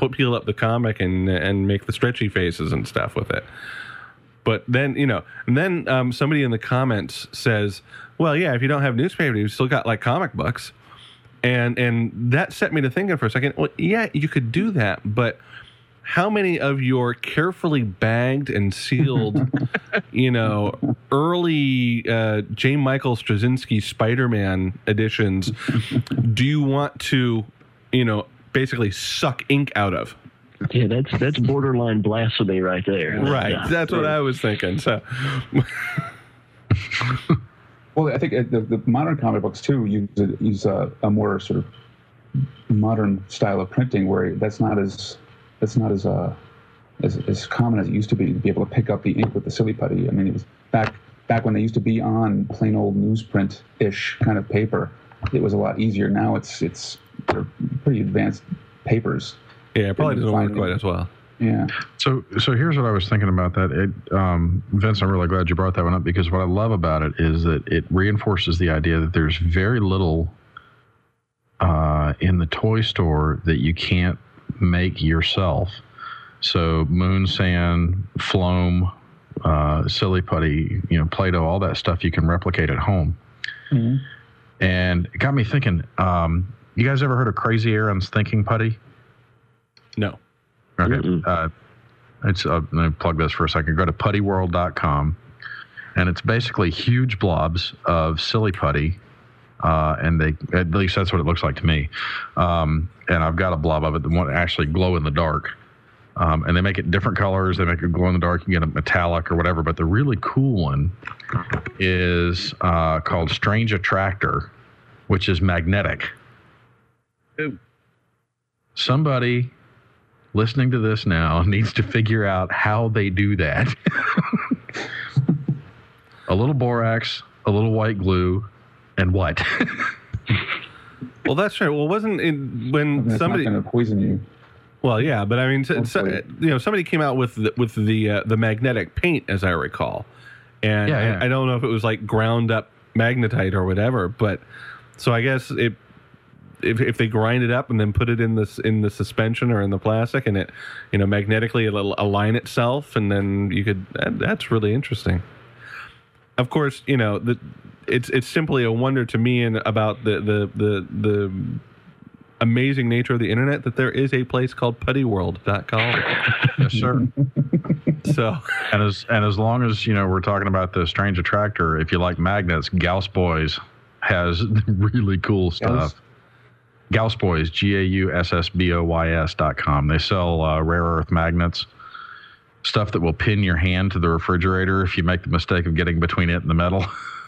put peel up the comic and and make the stretchy faces and stuff with it. But then, you know, and then um, somebody in the comments says, well, yeah, if you don't have newspaper, you've still got like comic books. And and that set me to thinking for a second, well, yeah, you could do that, but how many of your carefully bagged and sealed, you know, early uh, J. Michael Straczynski Spider-Man editions do you want to, you know, basically suck ink out of? Yeah, that's that's borderline blasphemy right there. Right, Yeah. that's what I was thinking. So, Well, I think uh, the, the modern comic books too use a, use a, a more sort of modern style of printing, where that's not as that's not as uh as, as common as it used to be to be able to pick up the ink with the silly putty. I mean, it was back back when they used to be on plain old newsprint ish kind of paper. It was a lot easier. Now it's it's they're pretty advanced papers. yeah, it probably doesn't work Fine. quite as well. Yeah. So, so here's what I was thinking about that. It, um, Vince, I'm really glad you brought that one up, because what I love about it is that it reinforces the idea that there's very little uh, in the toy store that you can't make yourself. So, moon sand, Floam, uh, silly putty, you know, Play-Doh, all that stuff you can replicate at home. Mm-hmm. And it got me thinking. Um, you guys ever heard of Crazy Aaron's Thinking Putty? No. Okay. Mm-mm. Uh, it's uh, let me plug this for a second. Go to putty world dot com, and it's basically huge blobs of silly putty, uh, and they at least that's what it looks like to me. Um, and I've got a blob of it that won't actually glow in the dark. Um, and they make it different colors. They make it glow in the dark. You can get it metallic or whatever. But the really cool one is uh, called Strange Attractor, which is magnetic. Ooh. Somebody listening to this now needs to figure out how they do that. A little borax, a little white glue, and what? Well, that's right. Well, wasn't it when It's somebody? not going to poison you. Well, yeah, but I mean, so, so, Hopefully. you know, somebody came out with the, with the uh, the magnetic paint, as I recall, and Yeah, yeah. I, I don't know if it was like ground up magnetite or whatever, but so I guess it. If, if they grind it up and then put it in this in the suspension or in the plastic, and it, you know, magnetically it'll align itself, and then you could. That, that's really interesting. Of course, you know, the, it's it's simply a wonder to me and about the the the the amazing nature of the internet that there is a place called putty world dot com. Yes, sir. So, And as and as long as you know we're talking about the Strange Attractor, if you like magnets, Gauss Boys has really cool stuff. Gauss Boys, G A U S S B O Y S dot com. They sell uh, rare earth magnets, stuff that will pin your hand to the refrigerator if you make the mistake of getting between it and the metal.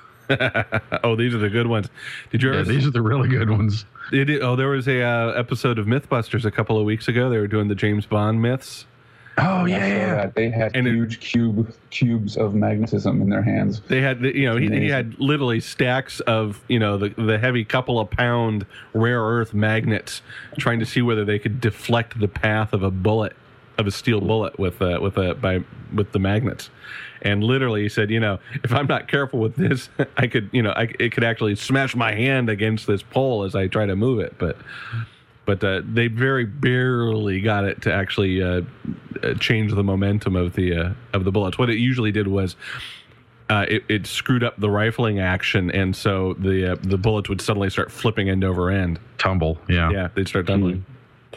oh, these are the good ones. Did you ever? Yeah, these are the really good ones. It, oh, there was a uh, episode of Mythbusters a couple of weeks ago. They were doing the James Bond myths. Oh, I yeah, saw yeah. that. They had And it- huge cube cubes of magnetism in their hands. They had, you know, he, he had literally stacks of, you know, the the heavy couple of pound rare earth magnets, trying to see whether they could deflect the path of a bullet, of a steel bullet with uh, with a by with the magnets. And literally, he said, you know, if I'm not careful with this, I could, you know, I, it could actually smash my hand against this pole as I try to move it. But, but uh, they very barely got it to actually uh, uh, change the momentum of the uh, of the bullets. What it usually did was uh, it, it screwed up the rifling action, and so the uh, the bullets would suddenly start flipping end over end. Tumble, yeah. Yeah, they'd start tumbling.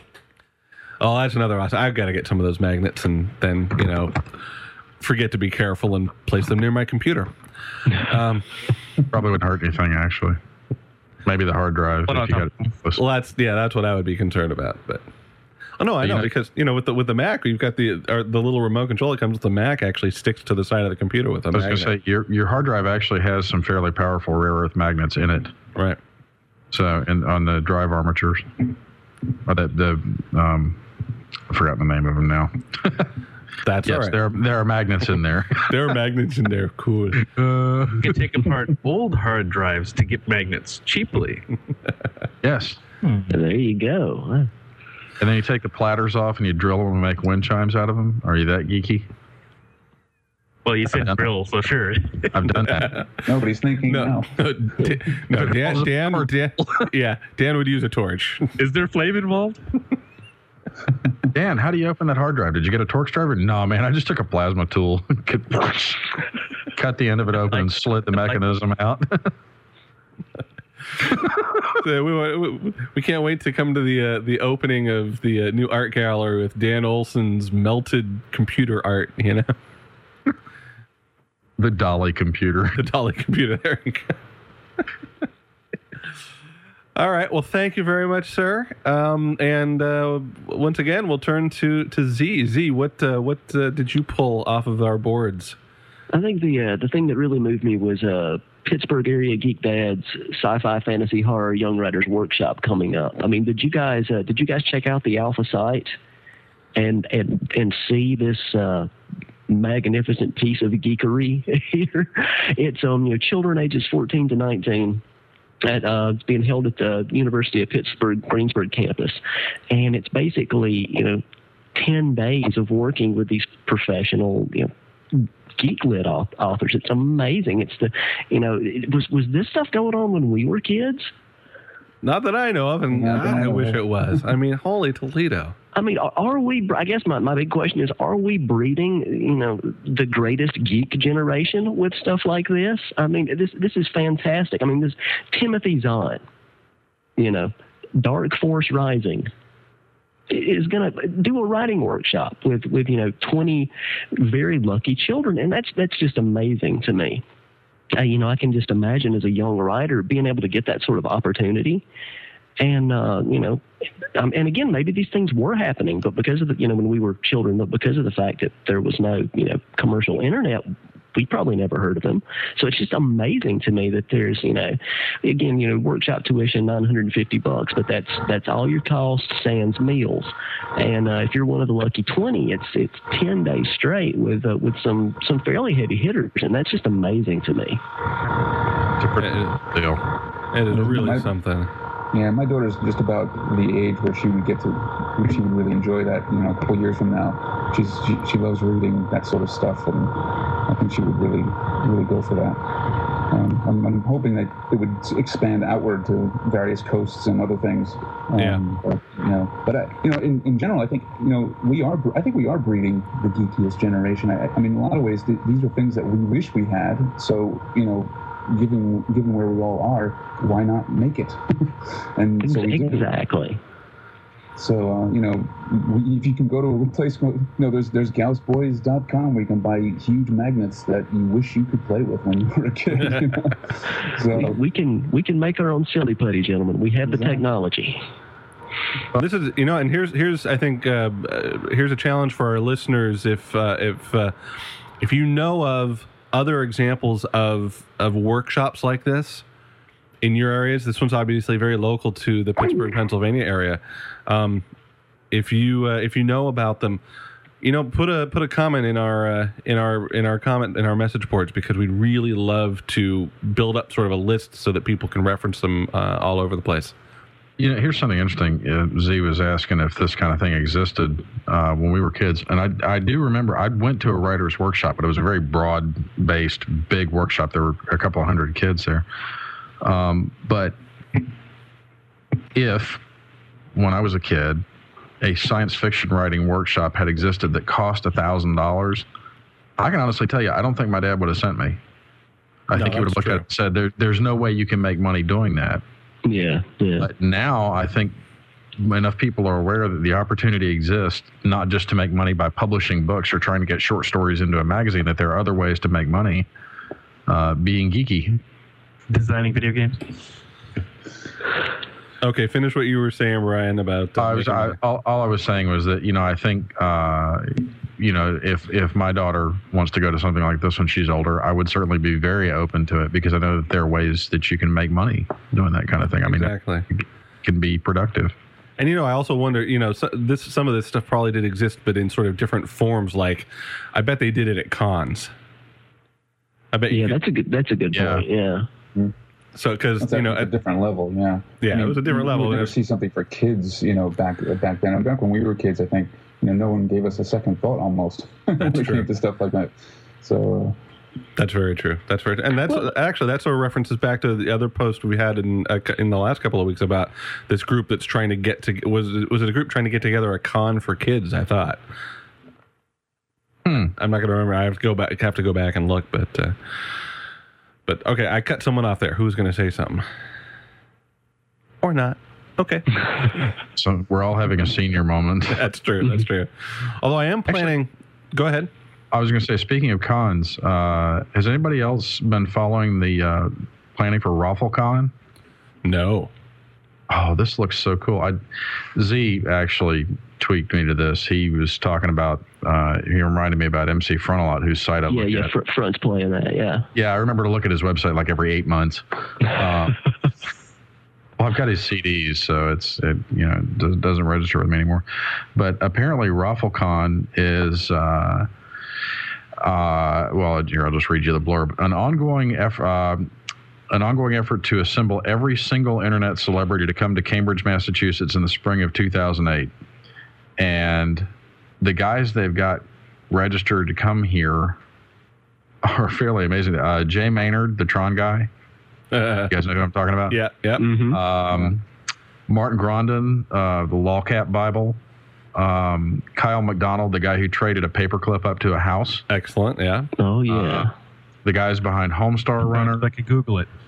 Oh, that's another awesome. I've got to get some of those magnets, and then, you know, forget to be careful and place them near my computer. Um, Probably wouldn't hurt anything, actually. Maybe the hard drive. Put If on you top. got well, that's yeah, that's what I would be concerned about. But oh no, I You know know- because you know with the with the Mac, you've got the or the little remote control that comes with the Mac actually sticks to the side of the computer with a I was going magnet. to say, your, your hard drive actually has some fairly powerful rare earth magnets in it. Right. So, and on the drive armatures, or the, the um, I forgot the name of them now. That's all Yes, right. there, there are magnets in there. There are magnets in there. Cool. Uh, You can take apart old hard drives to get magnets cheaply. yes. There you go. Huh. And then you take the platters off and you drill them and make wind chimes out of them. Are you that geeky? Well, you said drill, so sure. I've done that. Nobody's thinking No, now. no, Da- no Dan, Dan, Dan, yeah, Dan would use a torch. Is there flame involved? Dan, how do you open that hard drive? Did you get a Torx driver? No, man, I just took a plasma tool, cut the end of it open, and slit the mechanism out. So we, we we can't wait to come to the uh, the opening of the uh, new art gallery with Dan Olson's melted computer art. You know, the Dolly computer. The Dolly computer. There you go. All right. Well, thank you very much, sir. Um, and uh, once again, we'll turn to, to Z. Z, what uh, what uh, did you pull off of our boards? I think the uh, the thing that really moved me was uh, Pittsburgh area Geek Dad's Sci-Fi Fantasy Horror Young Writers Workshop coming up. I mean, did you guys uh, did you guys check out the Alpha site and and and see this uh, magnificent piece of geekery here? It's um you know children ages fourteen to nineteen. At, uh, it's being held at the University of Pittsburgh Greensburg campus, and it's basically you know ten days of working with these professional you know geek lit authors. It's amazing. It's the you know it was was this stuff going on when we were kids? Not that I know of, and Yeah, I, I know. wish it was. I mean, holy Toledo. I mean, are, are we, I guess my, my big question is, are we breeding, you know, the greatest geek generation with stuff like this? I mean, this this is fantastic. I mean, this Timothy Zahn, you know, Dark Force Rising, is going to do a writing workshop with, with, you know, twenty very lucky children. And that's, that's just amazing to me. Uh, you know, I can just imagine as a young writer being able to get that sort of opportunity. And, uh, you know, um, and again, maybe these things were happening, but because of the, you know, when we were children, but because of the fact that there was no, you know, commercial internet, we probably never heard of them. So it's just amazing to me that there's, you know, again, you know, workshop tuition, nine hundred fifty bucks, but that's, that's all your costs, sans meals. And, uh, if you're one of the lucky twenty, it's, it's ten days straight with, uh, with some, some fairly heavy hitters. And that's just amazing to me. It's a pretty It- deal. It is really My- something. Yeah, my daughter's just about the age where she would get to, where she would really enjoy that. You know, a couple years from now, she's she, she loves reading that sort of stuff, and I think she would really, really go for that. Um, I'm, I'm hoping that it would expand outward to various coasts and other things. Um, Yeah. But, you know, but I, you know, in, in general, I think you know we are. I think we are breeding the geekiest generation. I, I mean, in a lot of ways, th- these are things that we wish we had. So you know. Given given where we all are, why not make it? And so we do. Exactly. So uh, you know, we, if you can go to a place, you know, there's there's Gauss Boys dot com where you can buy huge magnets that you wish you could play with when you were a kid. You know? So We can we can make our own silly putty, gentlemen. We have the Exactly. technology. This is, you know, and here's here's I think uh, uh, here's a challenge for our listeners. If uh, if uh, if you know of other examples of of workshops like this in your areas, this one's obviously very local to the Pittsburgh, Pennsylvania area. Um, if you uh, if you know about them, you know, put a put a comment in our uh, in our in our comment in our message boards, because we'd really love to build up sort of a list so that people can reference them uh, all over the place. You know, here's something interesting. Uh, Z was asking if this kind of thing existed uh, when we were kids, and I, I do remember I went to a writer's workshop, but it was a very broad-based, big workshop. There were a couple of hundred kids there. Um, but if, when I was a kid, a science fiction writing workshop had existed that cost a thousand dollars, I can honestly tell you, I don't think my dad would have sent me. I No, think he would that's have looked true. at it and said, there, "There's no way you can make money doing that." Yeah, yeah. But now I think enough people are aware that the opportunity exists, not just to make money by publishing books or trying to get short stories into a magazine, that there are other ways to make money uh, being geeky. Designing video games. Okay, finish what you were saying, Brian, about. Uh, I was, making I, money. all, all I was saying was that, you know, I think, uh, you know, if, if my daughter wants to go to something like this when she's older, I would certainly be very open to it, because I know that there are ways that you can make money doing that kind of thing. I mean, Exactly. it can be productive. And, you know, I also wonder, you know, so this some of this stuff probably did exist, but in sort of different forms. Like, I bet they did it at cons. I bet you Yeah, could, that's a good that's a good Yeah. point. Yeah. so because that's you a, know a at, different level. Yeah. yeah, I mean, it was a different you level. would and never it's- see something for kids, you know, back back then. Back when we were kids, I think, you know, no one gave us a second thought almost when That's it true. came to stuff like that. So, uh, That's very true. That's very, and that's well, actually that's what references back to the other post we had in uh, in the last couple of weeks about this group that's trying to get to was was it a group trying to get together a con for kids? I thought. Hmm. I'm not going to remember. I have to go back. Have to go back and look, but uh, but okay, I cut someone off there. Who's going to say something or not? Okay. So we're all having a senior moment. That's true. That's true. Although I am planning. Actually, go ahead. I was going to say, speaking of cons, uh, has anybody else been following the uh, planning for RaffleCon? No. Oh, this looks so cool. I, Z actually tweaked me to this. He was talking about, uh, he reminded me about M C Frontalot, whose site I yeah, looked yeah, at. Fr- Front's playing that, yeah. Yeah, I remember to look at his website like every eight months. Uh, well, I've got his C Ds, so it's, it, you know, it doesn't register with me anymore. But apparently RaffleCon is... Uh, Uh, well, here, I'll just read you the blurb. An ongoing effort, uh, an ongoing effort to assemble every single internet celebrity to come to Cambridge, Massachusetts in the spring of two thousand eight. And the guys they've got registered to come here are fairly amazing. Uh, Jay Maynard, the Tron guy. Uh, you guys know who I'm talking about? Yeah, yeah. Mm-hmm. Um, Martin Grondin, uh, the Lolcat Bible. Um, Kyle McDonald, the guy who traded a paperclip up to a house. Excellent, yeah. Oh, yeah. Uh, the guys behind Homestar Runner. I could Google it.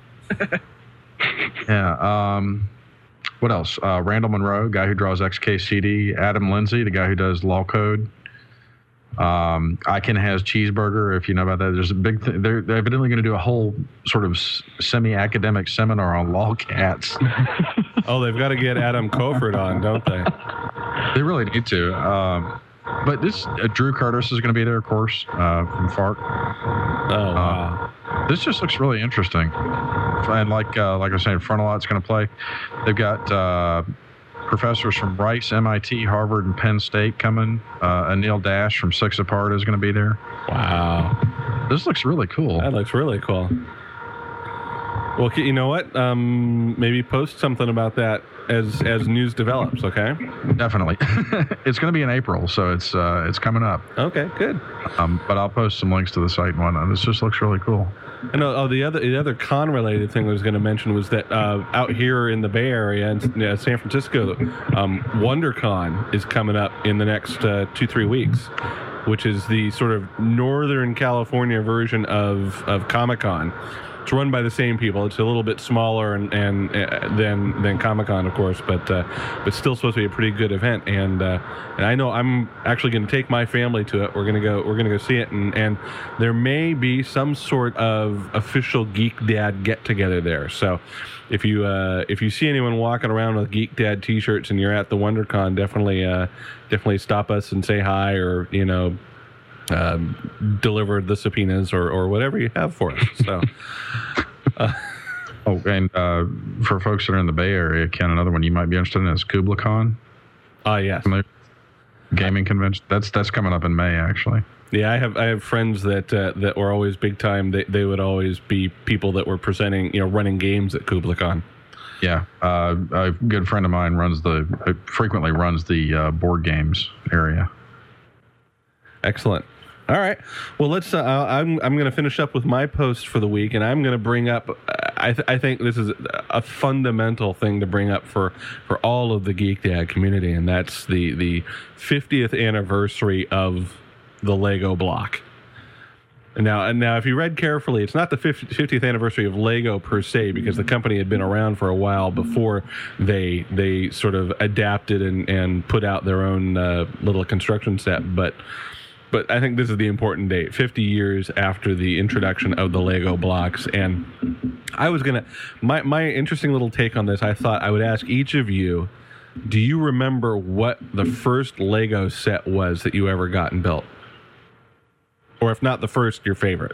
Yeah. Um, what else? Uh, Randall Monroe, guy who draws X K C D. Adam Lindsay, the guy who does Law Code. Um, Iken has Cheeseburger, if you know about that. There's a big thing. They're, they're evidently going to do a whole sort of semi-academic seminar on lolcats. Oh, they've got to get Adam Coford on, don't they? They really need to. Um, but this uh, Drew Curtis is going to be there, of course, uh, from F A R C. Oh, wow. Uh, this just looks really interesting. And like uh, like I was saying, Frontalot's going to play. They've got uh, professors from Rice, M I T, Harvard, and Penn State coming. Uh, Anil Dash from Six Apart is going to be there. Wow. This looks really cool. That looks really cool. Well, you know what? Um, maybe post something about that as as news develops. Okay. Definitely. It's going to be in April, so it's uh, it's coming up. Okay, good. Um, but I'll post some links to the site and whatnot. This just looks really cool. And oh, the other the other con related thing I was going to mention was that uh, out here in the Bay Area in uh, San Francisco, um, WonderCon is coming up in the next uh, two three weeks, which is the sort of Northern California version of of Comic-Con. It's run by the same people. It's a little bit smaller and, and uh, than than Comic-Con, of course, but uh, but still supposed to be a pretty good event. And uh, and I know I'm actually going to take my family to it. We're gonna go. We're gonna go see it, and, and there may be some sort of official Geek Dad get together there. So if you uh, if you see anyone walking around with Geek Dad T-shirts and you're at the WonderCon, definitely uh, definitely stop us and say hi, or you know. Um, deliver the subpoenas or, or whatever you have for us. So, uh, oh, and uh, for folks that are in the Bay Area, Ken, another one you might be interested in is KublaCon. Ah, uh, yes, gaming convention. That's that's coming up in May, actually. Yeah, I have I have friends that uh, that were always big time. They they would always be people that were presenting, you know, running games at KublaCon. Yeah, uh, a good friend of mine runs the frequently runs the uh, board games area. Excellent. All right. Well, let's. Uh, I'm. I'm going to finish up with my post for the week, and I'm going to bring up. I. Th- I think this is a fundamental thing to bring up for, for all of the Geek Dad community, and that's the the fiftieth anniversary of the Lego block. And now, and now, if you read carefully, it's not the fiftieth anniversary of Lego per se, because the company had been around for a while before they they sort of adapted and, and put out their own uh, little construction set, but. But I think this is the important date, fifty years after the introduction of the Lego blocks. And I was going to, my, my interesting little take on this, I thought I would ask each of you, do you remember what the first Lego set was that you ever got and built? Or if not the first, your favorite?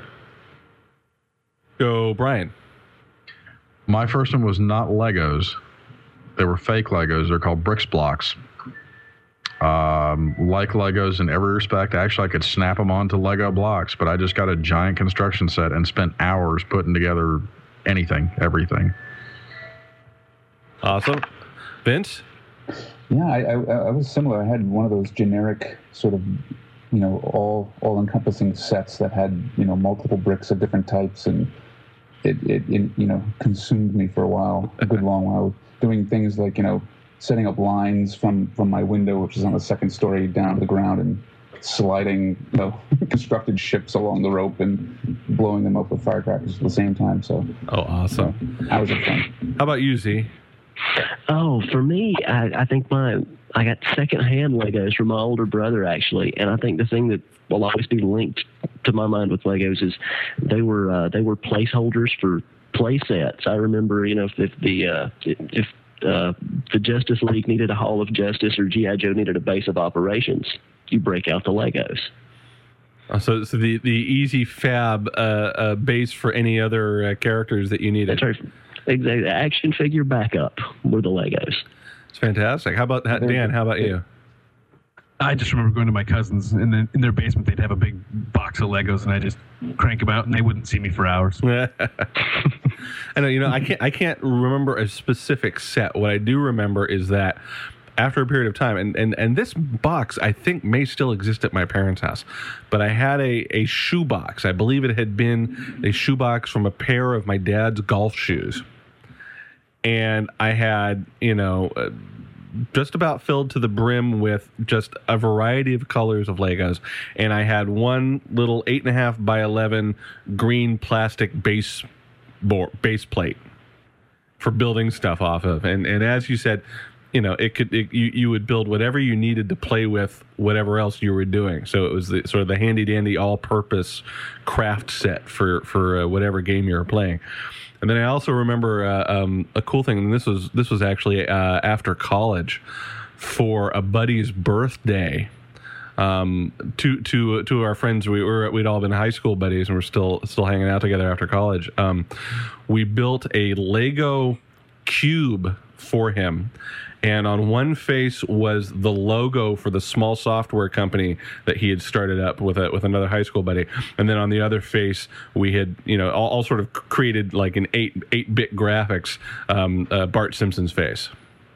Go, Brian. My first one was not Legos. They were fake Legos. They're called Bricks Blocks. Um, like Legos in every respect. Actually, I could snap them onto Lego blocks, but I just got a giant construction set and spent hours putting together anything, everything. Awesome. Vince? Yeah, I, I, I was similar. I had one of those generic sort of you know, all all encompassing sets that had, you know, multiple bricks of different types, and it, it, it you know consumed me for a while, a good long while, doing things like, you know, setting up lines from from my window, which is on the second story, down to the ground, and sliding, you know, constructed ships along the rope and blowing them up with firecrackers at the same time. So, oh, awesome! You know, hours of fun. How about you, Z? Oh, for me, I, I think my I got secondhand Legos from my older brother, actually, and I think the thing that will always be linked to my mind with Legos is they were uh, they were placeholders for play sets. I remember, you know, if, if the uh, if uh, the Justice League needed a Hall of Justice or G I. Joe needed a base of operations, you break out the Legos. Oh, so, so the the easy fab uh, uh, base for any other uh, characters that you needed. That's right. Exactly. Action figure backup were the Legos. It's fantastic. How about Dan? How about you? I just remember going to my cousins, and then in their basement they'd have a big box of Legos, and I just crank them out, and they wouldn't see me for hours. I know, you know, I can't I can't remember a specific set. What I do remember is that after a period of time, and, and, and this box, I think, may still exist at my parents' house, but I had a, a shoe box. I believe it had been a shoe box from a pair of my dad's golf shoes. And I had, you know, uh, just about filled to the brim with just a variety of colors of Legos. And I had one little eight and a half by eleven green plastic base board, base plate for building stuff off of. And, and as you said, you know, it could it, you you would build whatever you needed to play with whatever else you were doing. So it was the, sort of the handy dandy all purpose craft set for for uh, whatever game you were playing. And then I also remember uh, um, a cool thing, and this was this was actually uh, after college, for a buddy's birthday. Um, two two two of our friends, we were we'd all been high school buddies, and we're still still hanging out together after college. Um, we built a Lego cube for him. And on one face was the logo for the small software company that he had started up with a, with another high school buddy. And then on the other face, we had, you know, all, all sort of created like an eight eight bit graphics, um, uh, Bart Simpson's face.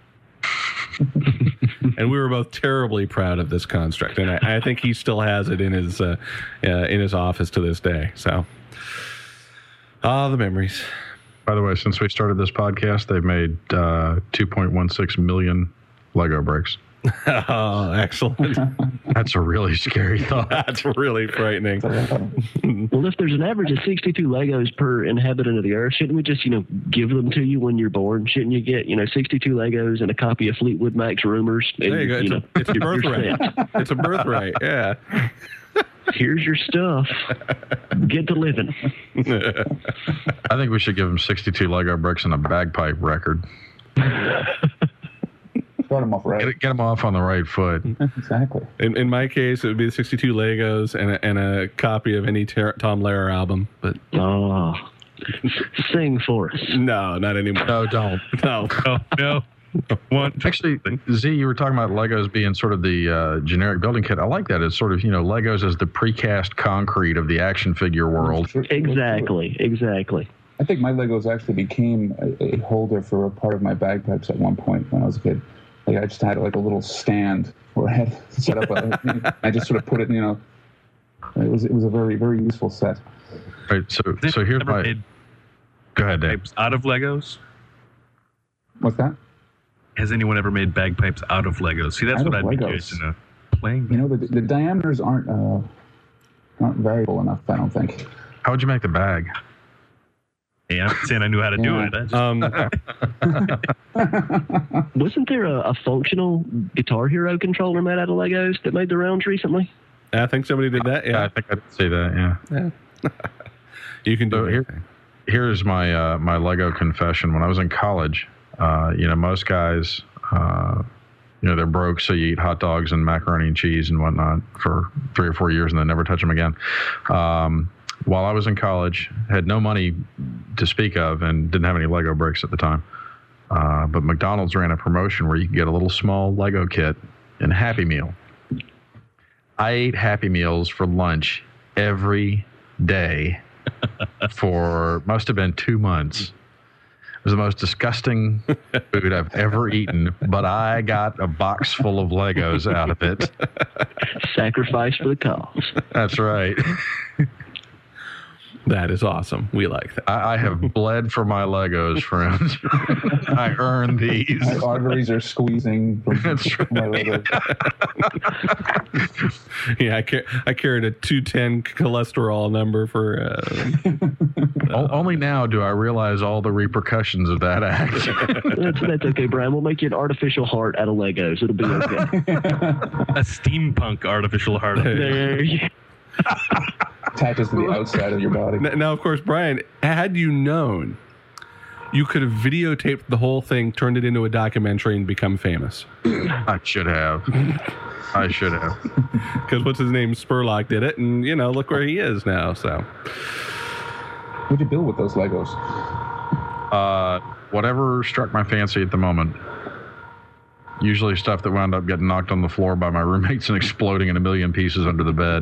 And we were both terribly proud of this construct, and I, I think he still has it in his uh, uh, in his office to this day. So, ah, the memories. By the way, since we started this podcast, they've made uh, two point one six million Lego bricks. Oh, excellent. That's a really scary thought. That's really frightening. Well, if there's an average of sixty-two Legos per inhabitant of the Earth, shouldn't we just, you know, give them to you when you're born? Shouldn't you get, you know, sixty-two Legos and a copy of Fleetwood Mac's Rumors? And, There you go. It's, you a, know, it's a you're birthright. set. It's a birthright, yeah. Here's your stuff. Get to living. I think we should give them sixty-two Lego bricks and a bagpipe record. Start them off right. Get, get them off on the right foot. Exactly. In, in my case, it would be the sixty-two Legos and a, and a copy of any ter- Tom Lehrer album. But Oh, sing for us. no, not anymore. No, don't. No. Oh, no. One. Actually, Z, you were talking about Legos being sort of the uh, generic building kit. I like that. It's sort of, you know, Legos as the precast concrete of the action figure world. Exactly, exactly. I think my Legos actually became a, a holder for a part of my bagpipes at one point when I was a kid. Like I just had like a little stand where I had set up a, I just sort of put it, you know, it was it was a very, very useful set. Right, so, Has so here's ever my... made Go ahead, Dave. bagpipes out of Legos? What's that? Has anyone ever made bagpipes out of Legos? See, that's Out what of I'd be Legos. curious to know. Playing. You know, the the diameters aren't uh, aren't variable enough, I don't think. How would you make the bag? Hey, I'm not saying I knew how to do Yeah. it. I just, Um, Wasn't there a, a functional Guitar Hero controller made out of Legos that made the rounds recently? I think somebody did that. Yeah, Yeah, I think I'd say that, yeah. you can do So here- anything. Here's my uh, my Lego confession. When I was in college, uh, you know, most guys, uh, you know, they're broke, so you eat hot dogs and macaroni and cheese and whatnot for three or four years and then never touch them again. Um, while I was in college, had no money to speak of and didn't have any Lego bricks at the time. Uh, but McDonald's ran a promotion where you could get a little small Lego kit and a Happy Meal. I ate Happy Meals for lunch every day for must have been two months. was the most disgusting food I've ever eaten, but I got a box full of Legos out of it. Sacrifice for the cause. That's right. That is awesome. We like that. I, I have bled for my Legos, friends. I earned these. My arteries are squeezing from That's right. my Legos. Yeah, I, car- I carried a two ten cholesterol number for. Uh, O- Only now do I realize all the repercussions of that act. That's, that's okay, Brian. We'll make you an artificial heart out of Legos. It'll be okay. A steampunk artificial heart. There you Attaches to the outside of your body. N- Now, of course, Brian, had you known, you could have videotaped the whole thing, turned it into a documentary, and become famous. I should have. I should have. Because what's his name? Spurlock did it, and, you know, look where he is now. So, What'd you build with those Legos? Uh, whatever struck my fancy at the moment. Usually stuff that wound up getting knocked on the floor by my roommates and exploding in a million pieces under the bed.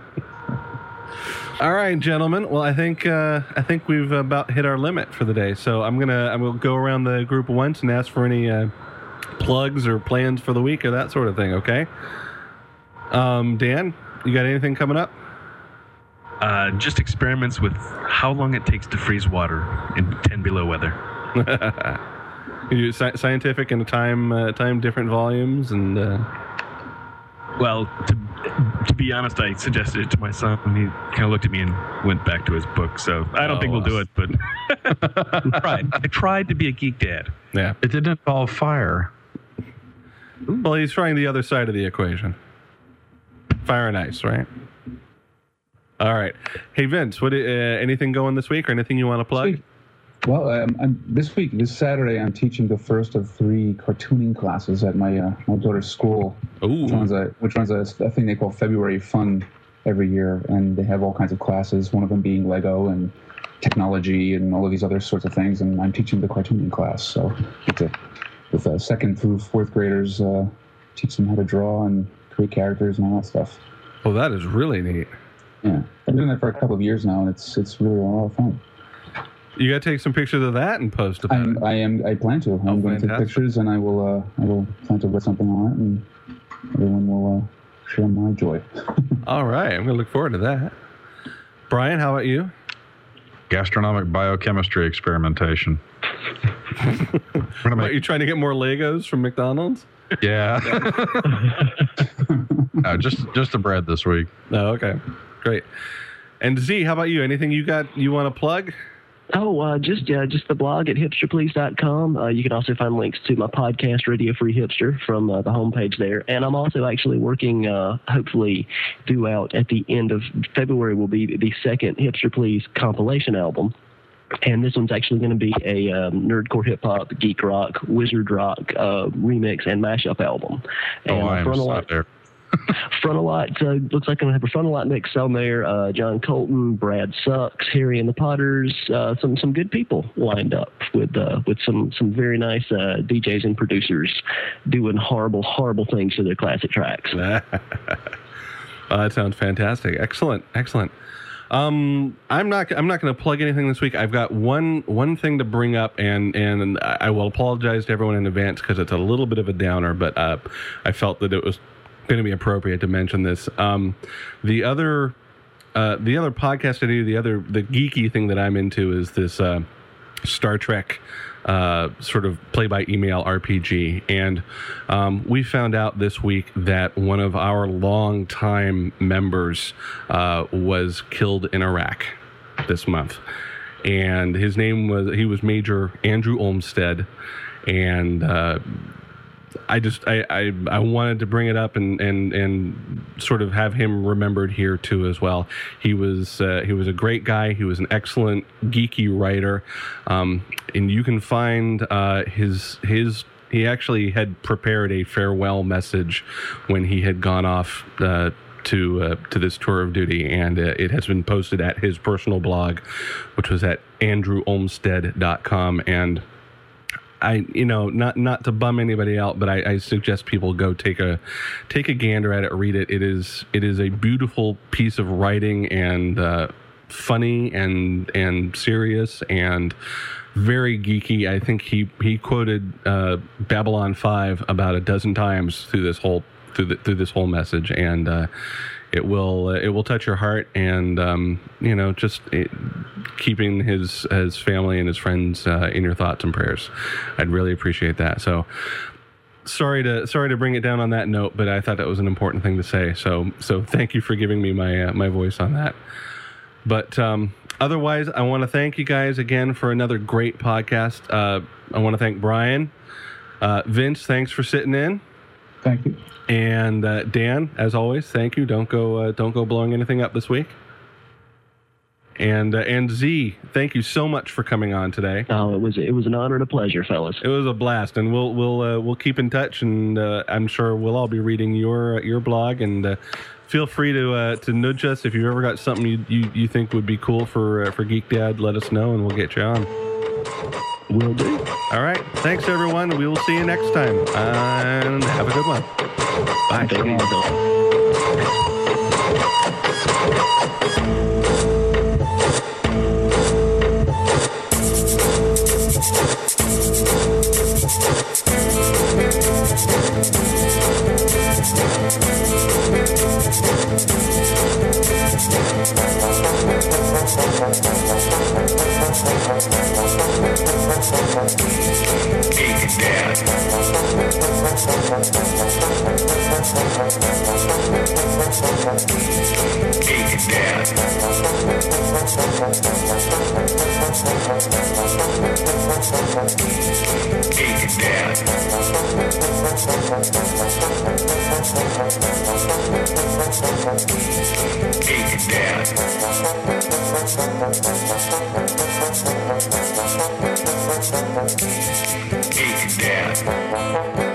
all right, gentlemen. Well, I think uh, I think we've about hit our limit for the day. So I'm gonna I'm gonna go around the group once and ask for any uh, plugs or plans for the week or that sort of thing. Okay. Um, Dan, you got anything coming up? Uh, just experiments with how long it takes to freeze water in ten below weather. You sci- scientific and time uh, time different volumes and. Uh, Well, to to be honest, I suggested it to my son, and he kind of looked at me and went back to his book. So I don't Oh, think we'll do it, but I tried. I tried to be a geek dad. yeah. It didn't involve fire. Well, he's trying the other side of the equation. Fire and ice, right? All right. Hey, Vince, what? Uh, anything going this week or anything you want to plug? Well, um, I'm, this week, this Saturday, I'm teaching the first of three cartooning classes at my uh, my daughter's school, which runs a which runs a, a thing they call February Fun every year, and they have all kinds of classes. One of them being Lego and technology and all of these other sorts of things. And I'm teaching the cartooning class, so it's a, with uh, second through fourth graders, uh, teach them how to draw and create characters and all that stuff. Well, that is really neat. Yeah, I've been doing that for a couple of years now, and it's it's really a lot of fun. You got to take some pictures of that and post about I'm, it. I am. I plan to. I'm Oh, going to take fantastic. pictures, and I will. Uh, I will plan to put something on it, and everyone will uh, share my joy. All right. I'm going to look forward to that. Brian, how about you? Gastronomic biochemistry experimentation. We're gonna What, make, you trying to get more Legos from McDonald's? yeah. No, just just the bread this week. No, okay. Great. And Z, how about you? Anything you got you want to plug? Oh, uh, just uh, just the blog at hipster please dot com. Uh, you can also find links to my podcast, Radio Free Hipster, from uh, the homepage there. And I'm also actually working, uh, hopefully, throughout at the end of February will be the second Hipster Please compilation album. And this one's actually going to be a um, nerdcore hip hop, geek rock, wizard rock uh, remix and mashup album. And Oh, I am Frontal so Lot- there. Frontalot uh, looks like I'm gonna have a Frontalot mix on there. Uh, John Colton, Brad Sucks, Harry and the Potters, uh, some some good people lined up with uh, with some some very nice uh, D Js and producers doing horrible horrible things to their classic tracks. Oh, that sounds fantastic. Excellent. Excellent. Um, I'm not. I'm not going to plug anything this week. I've got one one thing to bring up, and and I will apologize to everyone in advance because it's a little bit of a downer, but uh, I felt that it was going to be appropriate to mention this. Um, the other uh, the other podcast I do, the other the geeky thing that I'm into is this uh, Star Trek uh, sort of play by email R P G, and um, we found out this week that one of our longtime members uh, was killed in Iraq this month, and his name was he was Major Andrew Olmstead, and uh, I just I, I I wanted to bring it up and and and sort of have him remembered here too as well. He was uh, he was a great guy. He was an excellent geeky writer, um, and you can find uh, his his. He actually had prepared a farewell message when he had gone off uh, to uh, to this tour of duty, and uh, it has been posted at his personal blog, which was at andrew olmstead dot com. And I, you know, not not to bum anybody out, but I, I suggest people go take a take a gander at it, read it. It is it is a beautiful piece of writing, and uh, funny and and serious and very geeky. I think he he quoted uh, Babylon five about a dozen times through this whole through the, through this whole message, and uh, it will uh, it will touch your heart. And um, you know, just it, keeping his his family and his friends uh, in your thoughts and prayers. I'd really appreciate that. So. Sorry to sorry to bring it down on that note, but I thought that was an important thing to say. So so thank you for giving me my uh, my voice on that. But um, otherwise, I want to thank you guys again for another great podcast. Uh, I want to thank Brian, uh, Vince. Thanks for sitting in. Thank you. And uh, Dan, as always, thank you. Don't go uh, don't go blowing anything up this week. And uh, and Z, thank you so much for coming on today. Oh, it was it was an honor and a pleasure, fellas. It was a blast, and we'll we'll uh, we'll keep in touch, and uh, I'm sure we'll all be reading your your blog. And uh, feel free to uh, to nudge us if you've ever got something you you, you think would be cool for uh, for Geek Dad. Let us know, and we'll get you on. Will do. All right, thanks everyone. We will see you next time, and have a good one. Bye. Thank you. Geek Dad. Geek Dad. Geek Dad. Geek Dad. Geek Dad.